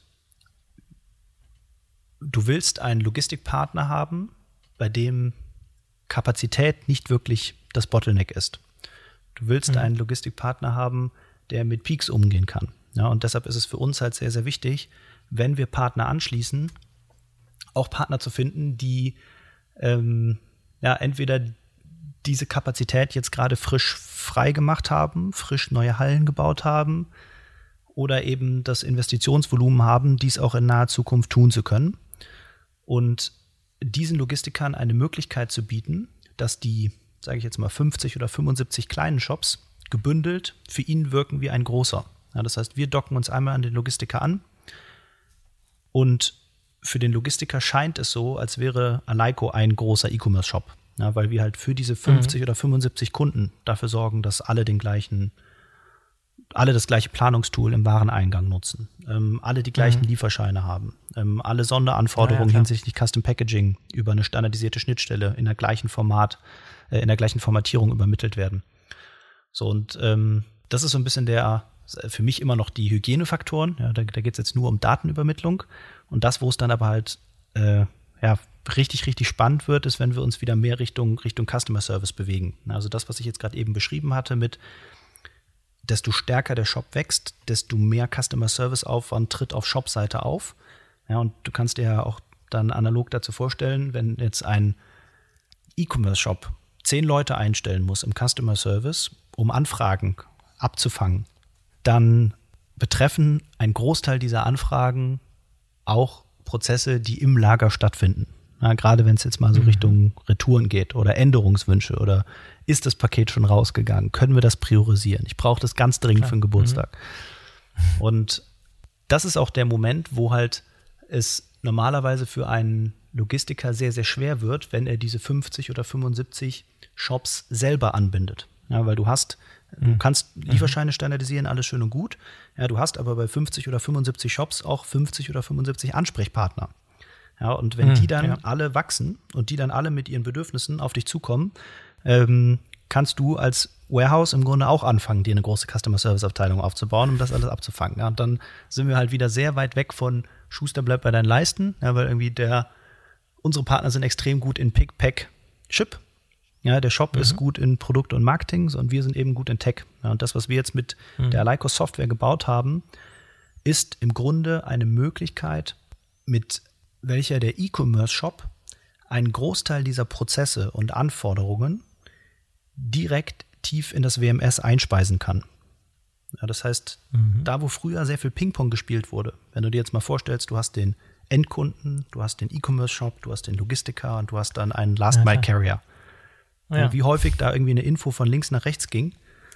du willst einen Logistikpartner haben, bei dem Kapazität nicht wirklich das Bottleneck ist. Du willst einen Logistikpartner haben, der mit Peaks umgehen kann. Ja, und deshalb ist es für uns halt sehr, sehr wichtig, wenn wir Partner anschließen, auch Partner zu finden, die entweder diese Kapazität jetzt gerade frisch frei gemacht haben, frisch neue Hallen gebaut haben oder eben das Investitionsvolumen haben, dies auch in naher Zukunft tun zu können. Und diesen Logistikern eine Möglichkeit zu bieten, dass die, sage ich jetzt mal, 50 oder 75 kleinen Shops gebündelt für ihn wirken wie ein großer. Ja, das heißt, wir docken uns einmal an den Logistiker an und für den Logistiker scheint es so, als wäre Aleiko ein großer E-Commerce-Shop. Ja, weil wir halt für diese 50 oder 75 Kunden dafür sorgen, dass alle das gleiche Planungstool im Wareneingang nutzen, alle die gleichen Lieferscheine haben, alle Sonderanforderungen hinsichtlich Custom Packaging über eine standardisierte Schnittstelle in der gleichen Formatierung übermittelt werden. So, und das ist so ein bisschen für mich immer noch die Hygienefaktoren. Ja, da geht es jetzt nur um Datenübermittlung. Und das, wo es dann aber halt richtig, richtig spannend wird, ist, wenn wir uns wieder mehr Richtung Customer Service bewegen. Also das, was ich jetzt gerade eben beschrieben hatte mit, desto stärker der Shop wächst, desto mehr Customer Service Aufwand tritt auf Shop-Seite auf. Ja, und du kannst dir ja auch dann analog dazu vorstellen, wenn jetzt ein E-Commerce-Shop 10 Leute einstellen muss im Customer Service, um Anfragen abzufangen, dann betreffen ein Großteil dieser Anfragen auch Prozesse, die im Lager stattfinden. Ja, gerade wenn es jetzt mal so Richtung Retouren geht oder Änderungswünsche oder ist das Paket schon rausgegangen, können wir das priorisieren? Ich brauche das ganz dringend für den Geburtstag. Und das ist auch der Moment, wo halt es normalerweise für einen Logistiker sehr, sehr schwer wird, wenn er diese 50 oder 75 Shops selber anbindet. Ja, weil du kannst Lieferscheine standardisieren, alles schön und gut. Ja, du hast aber bei 50 oder 75 Shops auch 50 oder 75 Ansprechpartner. Ja, und wenn die dann alle wachsen und die dann alle mit ihren Bedürfnissen auf dich zukommen, kannst du als Warehouse im Grunde auch anfangen, dir eine große Customer-Service-Abteilung aufzubauen, um das alles abzufangen. Ja, und dann sind wir halt wieder sehr weit weg von Schuster bleibt bei deinen Leisten, ja, weil irgendwie unsere Partner sind extrem gut in Pick, Pack, Ship. Ja, der Shop ist gut in Produkt und Marketing und wir sind eben gut in Tech. Ja, und das, was wir jetzt mit der Aleiko Software gebaut haben, ist im Grunde eine Möglichkeit, mit welcher der E-Commerce-Shop einen Großteil dieser Prozesse und Anforderungen direkt tief in das WMS einspeisen kann. Ja, das heißt, da wo früher sehr viel Ping-Pong gespielt wurde, wenn du dir jetzt mal vorstellst, du hast den Endkunden, du hast den E-Commerce-Shop, du hast den Logistiker und du hast dann einen Last-Mile-Carrier. Ja. Wie häufig da irgendwie eine Info von links nach rechts ging.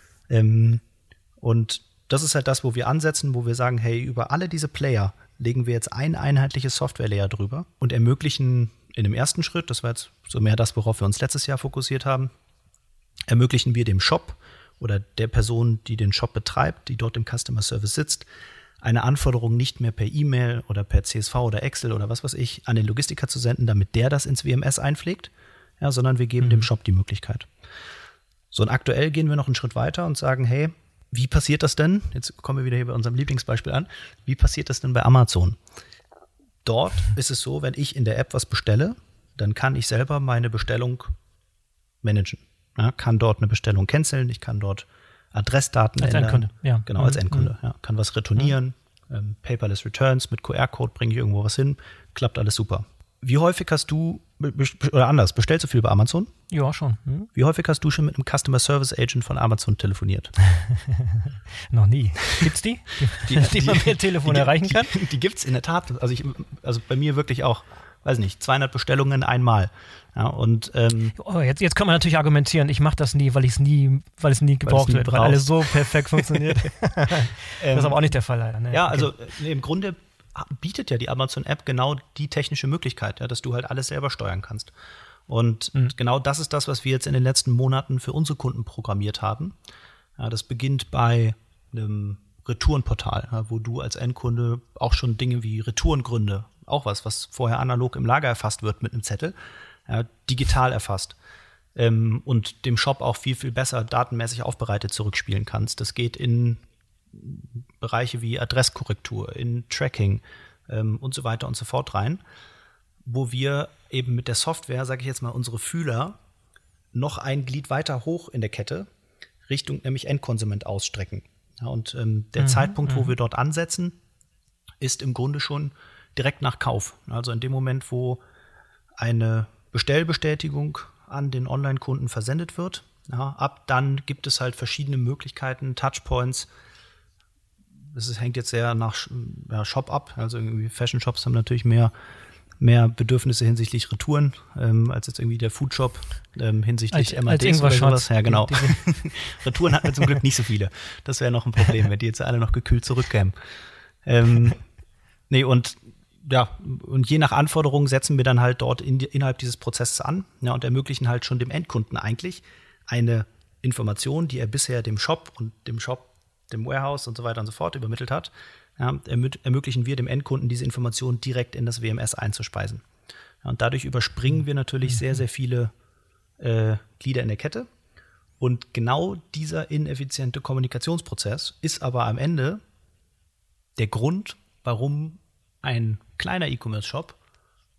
Und das ist halt das, wo wir ansetzen, wo wir sagen, hey, über alle diese Player legen wir jetzt ein einheitliches Software-Layer drüber und ermöglichen in dem ersten Schritt, das war jetzt so mehr das, worauf wir uns letztes Jahr fokussiert haben, ermöglichen wir dem Shop oder der Person, die den Shop betreibt, die dort im Customer Service sitzt, eine Anforderung nicht mehr per E-Mail oder per CSV oder Excel oder was weiß ich an den Logistiker zu senden, damit der das ins WMS einpflegt, ja, sondern wir geben dem Shop die Möglichkeit. So, und aktuell gehen wir noch einen Schritt weiter und sagen, hey, wie passiert das denn? Jetzt kommen wir wieder hier bei unserem Lieblingsbeispiel an. Wie passiert das denn bei Amazon? Dort ist es so, wenn ich in der App was bestelle, dann kann ich selber meine Bestellung managen. Ja, kann dort eine Bestellung canceln, ich kann dort Adressdaten ändern. Als Endkunde, ja. Genau, als Endkunde. Ja. Kann was retournieren, Paperless Returns, mit QR-Code bringe ich irgendwo was hin, klappt alles super. Wie häufig hast du, oder anders, bestellst du viel bei Amazon? Ja, schon. Wie häufig hast du schon mit einem Customer Service Agent von Amazon telefoniert? Noch nie. Gibt's die man per Telefon erreichen kann? Die gibt's in der Tat. Also bei mir wirklich auch, weiß nicht, 200 Bestellungen einmal. Ja, und jetzt kann man natürlich argumentieren, ich mache das nie, weil es nie gebraucht wird, weil alles so perfekt funktioniert. Das ist aber auch nicht der Fall leider. Ne? Ja, also im Grunde bietet ja die Amazon-App genau die technische Möglichkeit, ja, dass du halt alles selber steuern kannst. Und genau das ist das, was wir jetzt in den letzten Monaten für unsere Kunden programmiert haben. Ja, das beginnt bei einem Retourenportal, ja, wo du als Endkunde auch schon Dinge wie Retourengründe, auch was vorher analog im Lager erfasst wird mit einem Zettel, ja, digital erfasst und dem Shop auch viel, viel besser datenmäßig aufbereitet zurückspielen kannst. Das geht in Bereiche wie Adresskorrektur, in Tracking und so weiter und so fort rein, wo wir eben mit der Software, sage ich jetzt mal, unsere Fühler noch ein Glied weiter hoch in der Kette Richtung nämlich Endkonsument ausstrecken. Ja, und der Zeitpunkt, wo wir dort ansetzen, ist im Grunde schon direkt nach Kauf. Also in dem Moment, wo eine Bestellbestätigung an den Online-Kunden versendet wird, ja, ab dann gibt es halt verschiedene Möglichkeiten, Touchpoints. Hängt jetzt sehr nach Shop ab. Also irgendwie Fashion-Shops haben natürlich mehr Bedürfnisse hinsichtlich Retouren als jetzt irgendwie der Food-Shop hinsichtlich MADs oder sowas. Ja, genau. Retouren hatten wir zum Glück nicht so viele. Das wäre noch ein Problem, wenn die jetzt alle noch gekühlt zurückkämen. Und je nach Anforderungen setzen wir dann halt dort innerhalb dieses Prozesses an, ja, und ermöglichen halt schon dem Endkunden eigentlich eine Information, die er bisher dem Shop, dem Warehouse und so weiter und so fort übermittelt hat, ja, ermöglichen wir dem Endkunden diese Information direkt in das WMS einzuspeisen. Ja, und dadurch überspringen wir natürlich sehr, sehr viele Glieder in der Kette. Und genau dieser ineffiziente Kommunikationsprozess ist aber am Ende der Grund, warum ein kleiner E-Commerce-Shop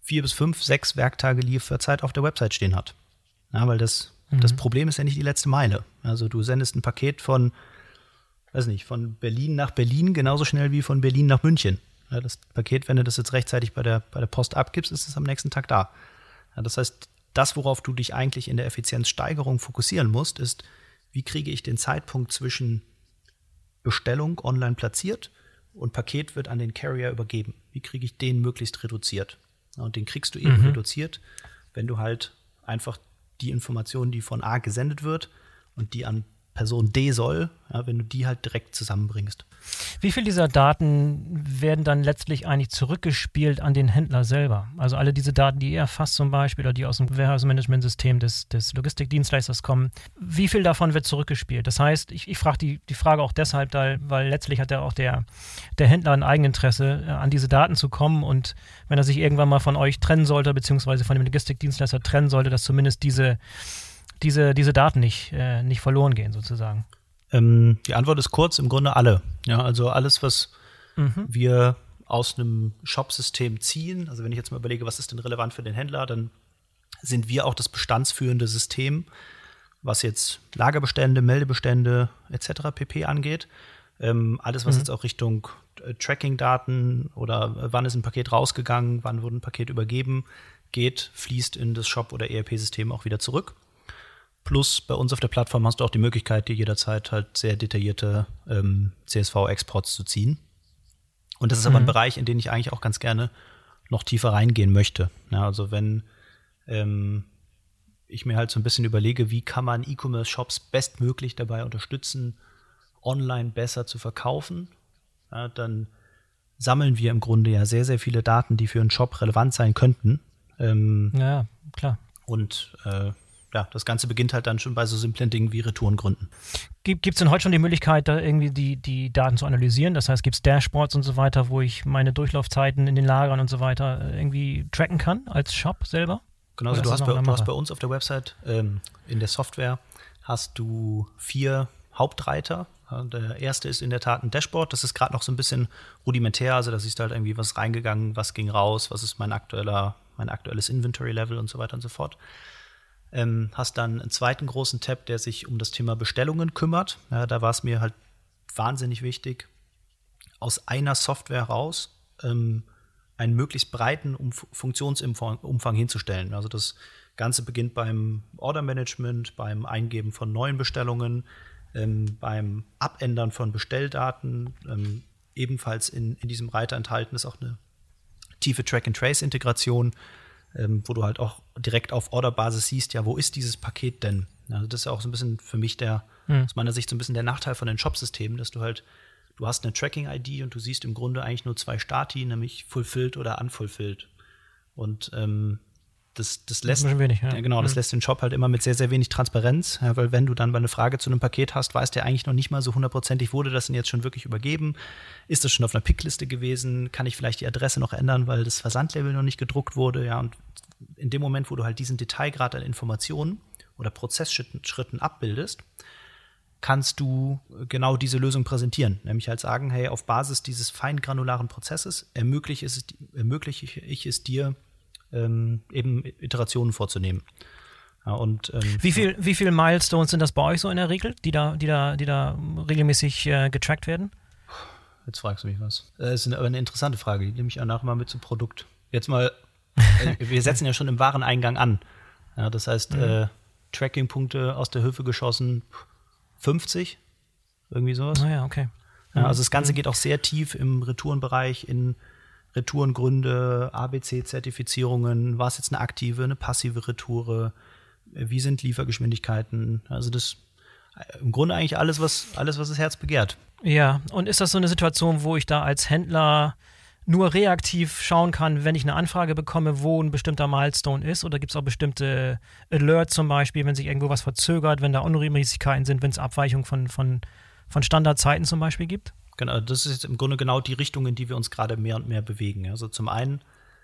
4 bis 5, 6 Werktage Lieferzeit auf der Website stehen hat. Ja, weil das Problem ist ja nicht die letzte Meile. Also du sendest ein Paket von Berlin nach Berlin genauso schnell wie von Berlin nach München. Ja, das Paket, wenn du das jetzt rechtzeitig bei der Post abgibst, ist es am nächsten Tag da. Ja, das heißt, das, worauf du dich eigentlich in der Effizienzsteigerung fokussieren musst, ist, wie kriege ich den Zeitpunkt zwischen Bestellung online platziert und Paket wird an den Carrier übergeben. Wie kriege ich den möglichst reduziert? Ja, und den kriegst du eben reduziert, wenn du halt einfach die Information, die von A gesendet wird und die an Person D soll, ja, wenn du die halt direkt zusammenbringst. Wie viel dieser Daten werden dann letztlich eigentlich zurückgespielt an den Händler selber? Also alle diese Daten, die ihr erfasst zum Beispiel oder die aus dem Warehouse-Management-System des Logistikdienstleisters kommen, wie viel davon wird zurückgespielt? Das heißt, ich frage die Frage auch deshalb, weil letztlich hat ja auch der Händler ein Eigeninteresse, an diese Daten zu kommen und wenn er sich irgendwann mal von euch trennen sollte, beziehungsweise von dem Logistikdienstleister trennen sollte, dass zumindest diese Daten nicht verloren gehen, sozusagen? Die Antwort ist kurz, im Grunde alle. Ja, also alles, was wir aus einem Shop-System ziehen, also wenn ich jetzt mal überlege, was ist denn relevant für den Händler, dann sind wir auch das bestandsführende System, was jetzt Lagerbestände, Meldebestände etc. pp. Angeht. Alles, was jetzt auch Richtung Tracking-Daten oder wann ist ein Paket rausgegangen, wann wurde ein Paket übergeben, geht, fließt in das Shop- oder ERP-System auch wieder zurück. Plus bei uns auf der Plattform hast du auch die Möglichkeit, dir jederzeit halt sehr detaillierte CSV-Exports zu ziehen. Und das ist aber ein Bereich, in den ich eigentlich auch ganz gerne noch tiefer reingehen möchte. Ja, also wenn ich mir halt so ein bisschen überlege, wie kann man E-Commerce-Shops bestmöglich dabei unterstützen, online besser zu verkaufen, ja, dann sammeln wir im Grunde ja sehr, sehr viele Daten, die für einen Shop relevant sein könnten. Ja, klar. Und das Ganze beginnt halt dann schon bei so simplen Dingen wie Retourengründen. Gibt es denn heute schon die Möglichkeit, da irgendwie die Daten zu analysieren? Das heißt, gibt es Dashboards und so weiter, wo ich meine Durchlaufzeiten in den Lagern und so weiter irgendwie tracken kann als Shop selber? Genau, also du hast bei uns auf der Website in der Software hast du 4 Hauptreiter. Der erste ist in der Tat ein Dashboard. Das ist gerade noch so ein bisschen rudimentär. Also da siehst du halt irgendwie, was ist reingegangen, was ging raus, was ist mein aktuelles Inventory-Level und so weiter und so fort. Hast dann einen zweiten großen Tab, der sich um das Thema Bestellungen kümmert. Ja, da war es mir halt wahnsinnig wichtig, aus einer Software raus einen möglichst breiten Funktionsumfang hinzustellen. Also das Ganze beginnt beim Order-Management, beim Eingeben von neuen Bestellungen, beim Abändern von Bestelldaten. Ebenfalls in diesem Reiter enthalten ist auch eine tiefe Track-and-Trace-Integration, wo du halt auch direkt auf Orderbasis siehst, ja, wo ist dieses Paket denn? Also das ist ja auch so ein bisschen für mich aus meiner Sicht so ein bisschen der Nachteil von den Shop-Systemen, dass du hast eine Tracking-ID und du siehst im Grunde eigentlich nur 2 Stati, nämlich fulfilled oder unfulfilled. Und das lässt wenig, ja. Ja, genau, das lässt den Shop halt immer mit sehr, sehr wenig Transparenz, ja, weil wenn du dann mal eine Frage zu einem Paket hast, weißt du ja eigentlich noch nicht mal so hundertprozentig, wurde das denn jetzt schon wirklich übergeben? Ist das schon auf einer Pickliste gewesen? Kann ich vielleicht die Adresse noch ändern, weil das Versandlabel noch nicht gedruckt wurde? Ja, und in dem Moment, wo du halt diesen Detailgrad an Informationen oder Prozessschritten abbildest, kannst du genau diese Lösung präsentieren. Nämlich halt sagen, hey, auf Basis dieses feingranularen Prozesses ermögliche ich es dir, eben Iterationen vorzunehmen. Ja, und wie viel Milestones sind das bei euch so in der Regel, die da regelmäßig getrackt werden? Jetzt fragst du mich was. Das ist aber eine interessante Frage, die nehme ich nachher mal mit zum Produkt. Jetzt mal, wir setzen ja schon im Wareneingang an. Ja, das heißt, Tracking-Punkte aus der Hüfte geschossen, 50, irgendwie sowas. Ah ja, okay. Ja, also das Ganze geht auch sehr tief im Retourenbereich, in Retourengründe, ABC-Zertifizierungen, war es jetzt eine aktive, eine passive Retoure, wie sind Liefergeschwindigkeiten, also das im Grunde eigentlich alles, was das Herz begehrt. Ja, und ist das so eine Situation, wo ich da als Händler nur reaktiv schauen kann, wenn ich eine Anfrage bekomme, wo ein bestimmter Milestone ist, oder gibt es auch bestimmte Alerts zum Beispiel, wenn sich irgendwo was verzögert, wenn da Unregelmäßigkeiten sind, wenn es Abweichungen von Standardzeiten zum Beispiel gibt? Genau, das ist jetzt im Grunde genau die Richtung, in die wir uns gerade mehr und mehr bewegen. Also zum einen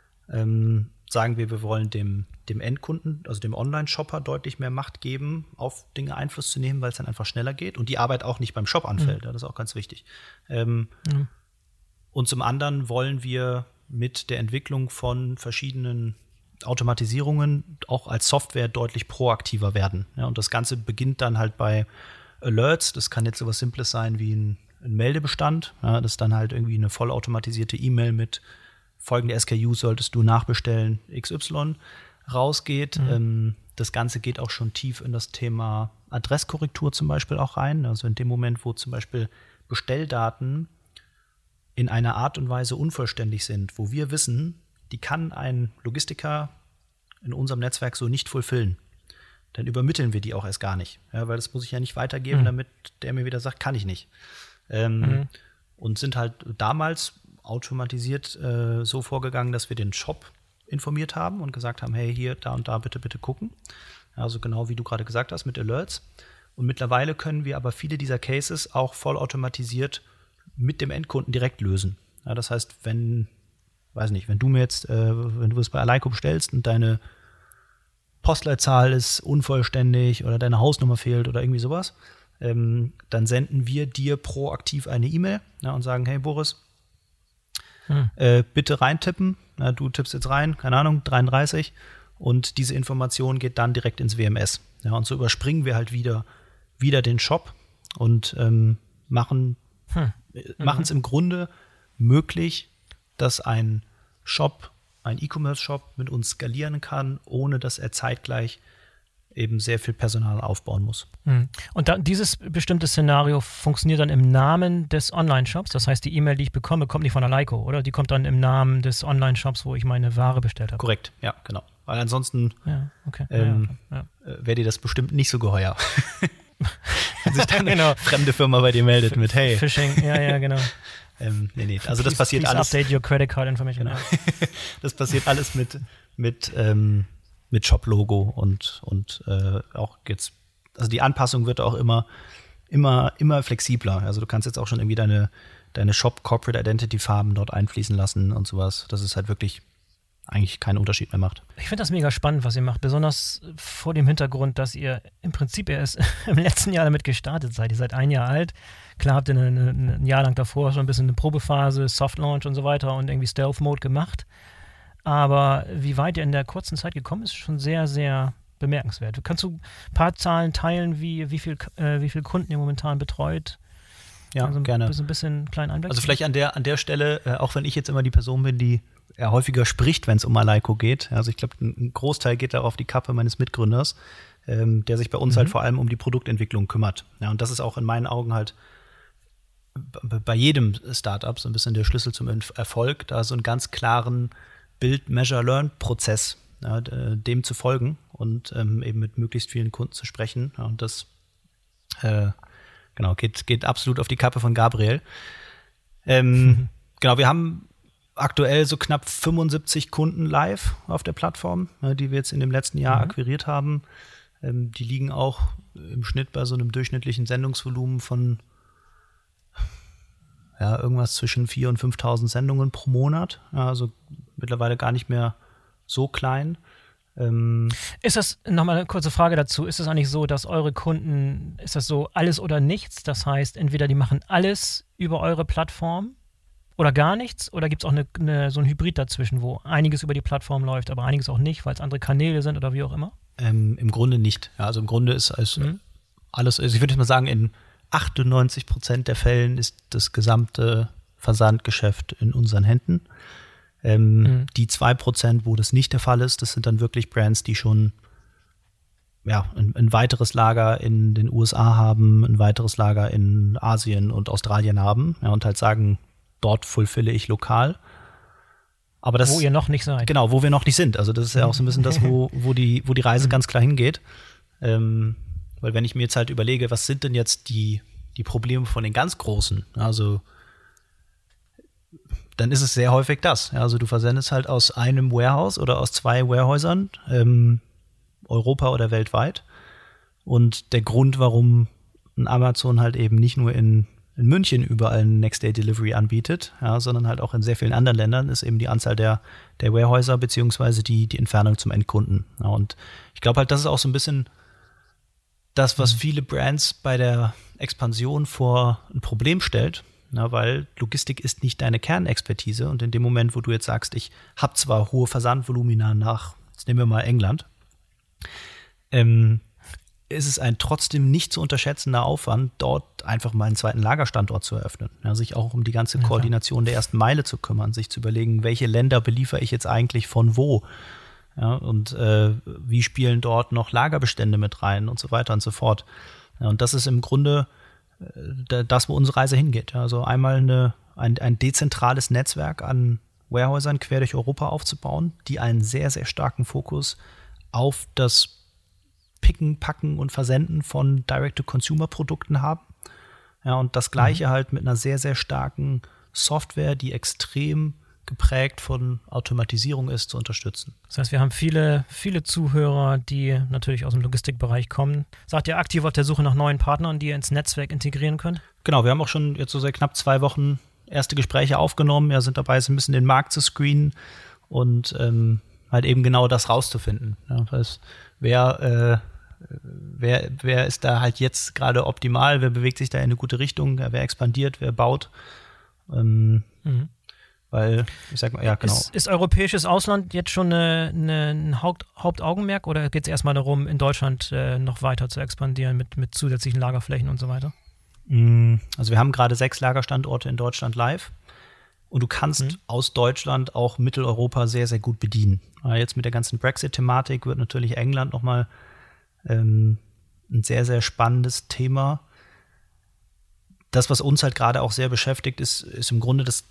sagen wir wollen dem Endkunden, also dem Online-Shopper deutlich mehr Macht geben, auf Dinge Einfluss zu nehmen, weil es dann einfach schneller geht und die Arbeit auch nicht beim Shop anfällt. Ja, das ist auch ganz wichtig. Und zum anderen wollen wir mit der Entwicklung von verschiedenen Automatisierungen auch als Software deutlich proaktiver werden. Ja, und das Ganze beginnt dann halt bei Alerts. Das kann jetzt sowas Simples sein wie ein Meldebestand. Ja, das ist dann halt irgendwie eine vollautomatisierte E-Mail mit folgende SKU solltest du nachbestellen XY rausgeht. Das Ganze geht auch schon tief in das Thema Adresskorrektur zum Beispiel auch rein. Also in dem Moment, wo zum Beispiel Bestelldaten in einer Art und Weise unvollständig sind, wo wir wissen, die kann ein Logistiker in unserem Netzwerk so nicht fulfillen, dann übermitteln wir die auch erst gar nicht. Ja, weil das muss ich ja nicht weitergeben, damit der mir wieder sagt, kann ich nicht. Und sind halt damals automatisiert so vorgegangen, dass wir den Shop informiert haben und gesagt haben, hey, hier, da und da bitte gucken. Also genau wie du gerade gesagt hast, mit Alerts. Und mittlerweile können wir aber viele dieser Cases auch vollautomatisiert mit dem Endkunden direkt lösen. Ja, das heißt, wenn du mir jetzt, wenn du es bei Alleiko bestellst und deine Postleitzahl ist unvollständig oder deine Hausnummer fehlt oder irgendwie sowas, dann senden wir dir proaktiv eine E-Mail, ja, und sagen, hey Boris, bitte reintippen. Ja, du tippst jetzt rein, keine Ahnung, 33 und diese Information geht dann direkt ins WMS. Ja, und so überspringen wir halt wieder den Shop und machen es im Grunde möglich, dass ein E-Commerce-Shop mit uns skalieren kann, ohne dass er zeitgleich eben sehr viel Personal aufbauen muss. Und dieses bestimmte Szenario funktioniert dann im Namen des Online-Shops? Das heißt, die E-Mail, die ich bekomme, kommt nicht von Alleiko, oder? Die kommt dann im Namen des Online-Shops, wo ich meine Ware bestellt habe? Korrekt, ja, genau. Weil ansonsten wäre dir das bestimmt nicht so geheuer. Wenn sich dann eine fremde Firma bei dir meldet mit, hey. Phishing, ja, genau. Nee. Also das passiert alles. Update your credit card information. Genau. Das passiert alles mit Shop-Logo und auch jetzt, also die Anpassung wird auch immer flexibler. Also du kannst jetzt auch schon irgendwie deine Shop-Corporate Identity-Farben dort einfließen lassen und sowas, dass es halt wirklich eigentlich keinen Unterschied mehr macht. Ich finde das mega spannend, was ihr macht, besonders vor dem Hintergrund, dass ihr im Prinzip erst im letzten Jahr damit gestartet seid. Ihr seid 1 Jahr alt. Klar habt ihr ein Jahr lang davor schon ein bisschen eine Probephase, Soft-Launch und so weiter und irgendwie Stealth-Mode gemacht. Aber wie weit ihr in der kurzen Zeit gekommen ist, schon sehr, sehr bemerkenswert. Kannst du ein paar Zahlen teilen, wie viel Kunden ihr momentan betreut? Ja, also gerne. Ein bisschen kleinen Einblick. Also vielleicht an der Stelle, auch wenn ich jetzt immer die Person bin, die eher häufiger spricht, wenn es um Alleiko geht. Also ich glaube, ein Großteil geht da auf die Kappe meines Mitgründers, der sich bei uns halt vor allem um die Produktentwicklung kümmert. Ja, und das ist auch in meinen Augen halt bei jedem Startup so ein bisschen der Schlüssel zum Erfolg, da so einen ganz klaren Build-Measure-Learn-Prozess, dem zu folgen und eben mit möglichst vielen Kunden zu sprechen. Ja, und das geht absolut auf die Kappe von Gabriel. Genau, wir haben aktuell so knapp 75 Kunden live auf der Plattform, die wir jetzt in dem letzten Jahr akquiriert haben. Die liegen auch im Schnitt bei so einem durchschnittlichen Sendungsvolumen von irgendwas zwischen 4.000 und 5.000 Sendungen pro Monat. Also mittlerweile gar nicht mehr so klein. Ist das, nochmal eine kurze Frage dazu, ist es eigentlich so, dass eure Kunden, ist das so alles oder nichts? Das heißt, entweder die machen alles über eure Plattform oder gar nichts, oder gibt es auch so ein Hybrid dazwischen, wo einiges über die Plattform läuft, aber einiges auch nicht, weil es andere Kanäle sind oder wie auch immer? Im Grunde nicht. Ja, also im Grunde ist alles, also ich würde mal sagen, in 98% der Fällen ist das gesamte Versandgeschäft in unseren Händen. Die 2%, wo das nicht der Fall ist, das sind dann wirklich Brands, die schon ein weiteres Lager in den USA haben, ein weiteres Lager in Asien und Australien haben, und halt sagen, dort fulfille ich lokal. Aber das, wo ihr noch nicht seid. Genau, wo wir noch nicht sind. Also das ist ja auch so ein bisschen das, wo die Reise ganz klar hingeht. Weil wenn ich mir jetzt halt überlege, was sind denn jetzt die Probleme von den ganz Großen, also dann ist es sehr häufig das. Also du versendest halt aus einem Warehouse oder aus 2 Warehäusern, Europa oder weltweit. Und der Grund, warum ein Amazon halt eben nicht nur in München überall ein Next-Day-Delivery anbietet, sondern halt auch in sehr vielen anderen Ländern, ist eben die Anzahl der Warehäuser beziehungsweise die Entfernung zum Endkunden. Ja, und ich glaube halt, das ist auch so ein bisschen das, was viele Brands bei der Expansion vor ein Problem stellt. weil Logistik ist nicht deine Kernexpertise. Und in dem Moment, wo du jetzt sagst, ich habe zwar hohe Versandvolumina nach, jetzt nehmen wir mal England, ist es ein trotzdem nicht zu unterschätzender Aufwand, dort einfach mal einen zweiten Lagerstandort zu eröffnen. Ja, sich auch um die ganze Koordination der ersten Meile zu kümmern, sich zu überlegen, welche Länder beliefere ich jetzt eigentlich von wo. Ja, und wie spielen dort noch Lagerbestände mit rein und so weiter und so fort. Ja, und das ist im Grunde das, wo unsere Reise hingeht. Ja, also einmal ein dezentrales Netzwerk an Warehäusern quer durch Europa aufzubauen, die einen sehr, sehr starken Fokus auf das Picken, Packen und Versenden von Direct-to-Consumer-Produkten haben. Ja, und das Gleiche halt mit einer sehr, sehr starken Software, die extrem geprägt von Automatisierung ist, zu unterstützen. Das heißt, wir haben viele, viele Zuhörer, die natürlich aus dem Logistikbereich kommen. Seid ihr aktiv auf der Suche nach neuen Partnern, die ihr ins Netzwerk integrieren könnt? Genau, wir haben auch schon jetzt so seit knapp 2 Wochen erste Gespräche aufgenommen. Wir sind dabei, so ein bisschen den Markt zu screenen und halt eben genau das rauszufinden. Ja, das heißt, wer ist da halt jetzt gerade optimal, wer bewegt sich da in eine gute Richtung, wer expandiert, wer baut. Weil, ich sag mal, ja, genau. Ist europäisches Ausland jetzt schon ein Hauptaugenmerk oder geht es erstmal darum, in Deutschland noch weiter zu expandieren mit zusätzlichen Lagerflächen und so weiter? Also wir haben gerade 6 Lagerstandorte in Deutschland live und du kannst aus Deutschland auch Mitteleuropa sehr, sehr gut bedienen. Jetzt mit der ganzen Brexit-Thematik wird natürlich England nochmal ein sehr, sehr spannendes Thema. Das, was uns halt gerade auch sehr beschäftigt, ist im Grunde das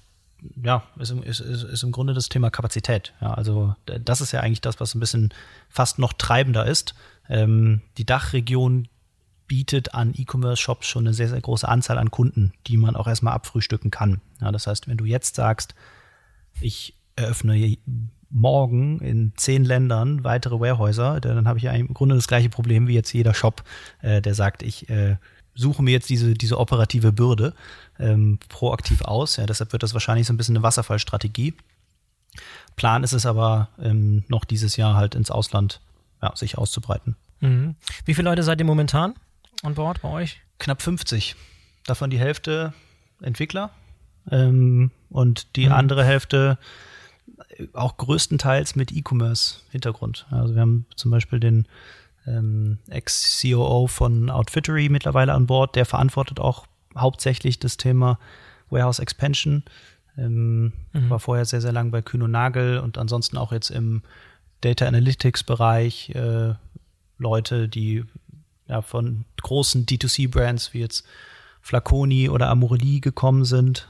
Thema Kapazität. Ja, also das ist ja eigentlich das, was ein bisschen fast noch treibender ist. Die Dachregion bietet an E-Commerce-Shops schon eine sehr, sehr große Anzahl an Kunden, die man auch erstmal abfrühstücken kann. Ja, das heißt, wenn du jetzt sagst, ich eröffne morgen in 10 Ländern weitere Warehäuser, dann habe ich ja im Grunde das gleiche Problem wie jetzt jeder Shop, der sagt, ich suche mir jetzt diese operative Bürde proaktiv aus. Ja, deshalb wird das wahrscheinlich so ein bisschen eine Wasserfallstrategie. Plan ist es aber, noch dieses Jahr halt ins Ausland sich auszubreiten. Mhm. Wie viele Leute seid ihr momentan an Bord bei euch? Knapp 50. Davon die Hälfte Entwickler und die andere Hälfte auch größtenteils mit E-Commerce-Hintergrund. Also wir haben zum Beispiel den Ex-COO von Outfittery mittlerweile an Bord, der verantwortet auch hauptsächlich das Thema Warehouse Expansion. War vorher sehr, sehr lang bei Kühn & Nagel und ansonsten auch jetzt im Data Analytics-Bereich Leute, die von großen D2C-Brands wie jetzt Flaconi oder Amorelie gekommen sind.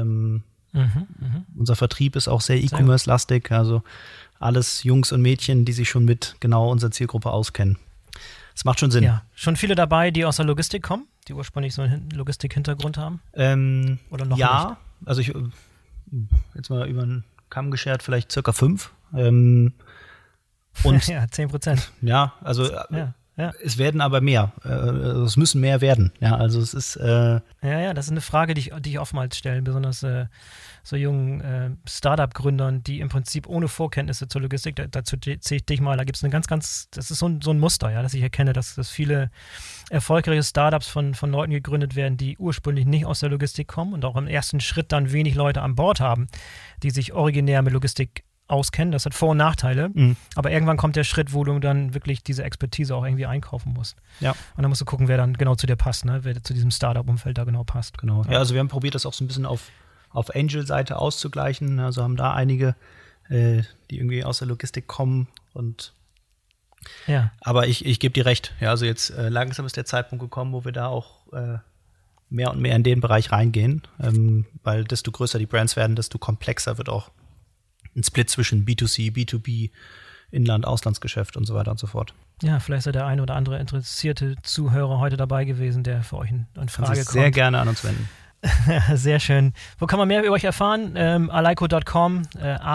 Unser Vertrieb ist auch sehr E-Commerce-lastig, also alles Jungs und Mädchen, die sich schon mit genau unserer Zielgruppe auskennen. Das macht schon Sinn. Ja, schon viele dabei, die aus der Logistik kommen, die ursprünglich so einen Logistik-Hintergrund haben? Oder noch ja, nicht? Also ich jetzt mal über den Kamm geschert, vielleicht circa 5. Und ja, 10%. Ja, also es werden aber mehr. Es müssen mehr werden. Ja, also es ist das ist eine Frage, die ich oftmals stelle, besonders so jungen Startup-Gründern, die im Prinzip ohne Vorkenntnisse zur Logistik, dazu zähle ich dich mal, da gibt es das ist so ein Muster, ja, dass ich erkenne, dass viele erfolgreiche Startups von Leuten gegründet werden, die ursprünglich nicht aus der Logistik kommen und auch im ersten Schritt dann wenig Leute an Bord haben, die sich originär mit Logistik auskennen. Das hat Vor- und Nachteile. Aber irgendwann kommt der Schritt, wo du dann wirklich diese Expertise auch irgendwie einkaufen musst. Ja. Und dann musst du gucken, wer dann genau zu dir passt, ne? Wer zu diesem Startup-Umfeld da genau passt. Genau. Ja, also wir haben probiert, das auch so ein bisschen auf Angel-Seite auszugleichen. Also haben da einige, die irgendwie aus der Logistik kommen und aber ich gebe dir recht. Ja, also jetzt langsam ist der Zeitpunkt gekommen, wo wir da auch mehr und mehr in den Bereich reingehen, weil desto größer die Brands werden, desto komplexer wird auch ein Split zwischen B2C, B2B, Inland-, Auslandsgeschäft und so weiter und so fort. Ja, vielleicht ist der eine oder andere interessierte Zuhörer heute dabei gewesen, der für euch in Frage kommt. Sehr gerne an uns wenden. Sehr schön. Wo kann man mehr über euch erfahren? Alaiko.com,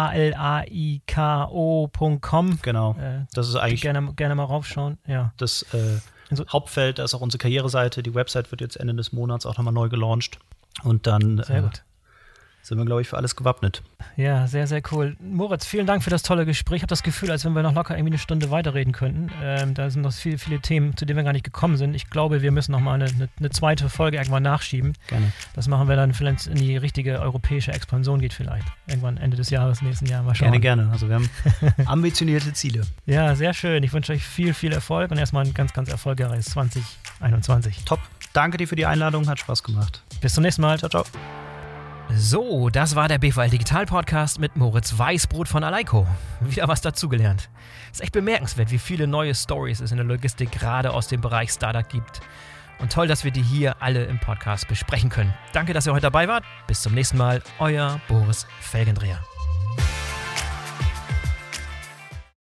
alaiko.com. Genau. Das ist eigentlich gerne mal raufschauen. Ja. Das Hauptfeld, da ist auch unsere Karriereseite. Die Website wird jetzt Ende des Monats auch nochmal neu gelauncht. Und dann Sehr gut. sind wir, glaube ich, für alles gewappnet. Ja, sehr, sehr cool. Moritz, vielen Dank für das tolle Gespräch. Ich habe das Gefühl, als wenn wir noch locker irgendwie eine Stunde weiterreden könnten. Da sind noch viele, viele Themen, zu denen wir gar nicht gekommen sind. Ich glaube, wir müssen noch mal eine zweite Folge irgendwann nachschieben. Gerne. Das machen wir dann vielleicht in die richtige europäische Expansion geht vielleicht. Irgendwann Ende des Jahres, nächsten Jahr. Mal schauen. Gerne. Also wir haben ambitionierte Ziele. Ja, sehr schön. Ich wünsche euch viel, viel Erfolg und erstmal ein ganz, ganz erfolgreiches 2021. Top. Danke dir für die Einladung. Hat Spaß gemacht. Bis zum nächsten Mal. Ciao, ciao. So, das war der BVL Digital Podcast mit Moritz Weißbrot von Aleiko. Wieder was dazugelernt. Ist echt bemerkenswert, wie viele neue Stories es in der Logistik gerade aus dem Bereich Startup gibt. Und toll, dass wir die hier alle im Podcast besprechen können. Danke, dass ihr heute dabei wart. Bis zum nächsten Mal. Euer Boris Felgendreher.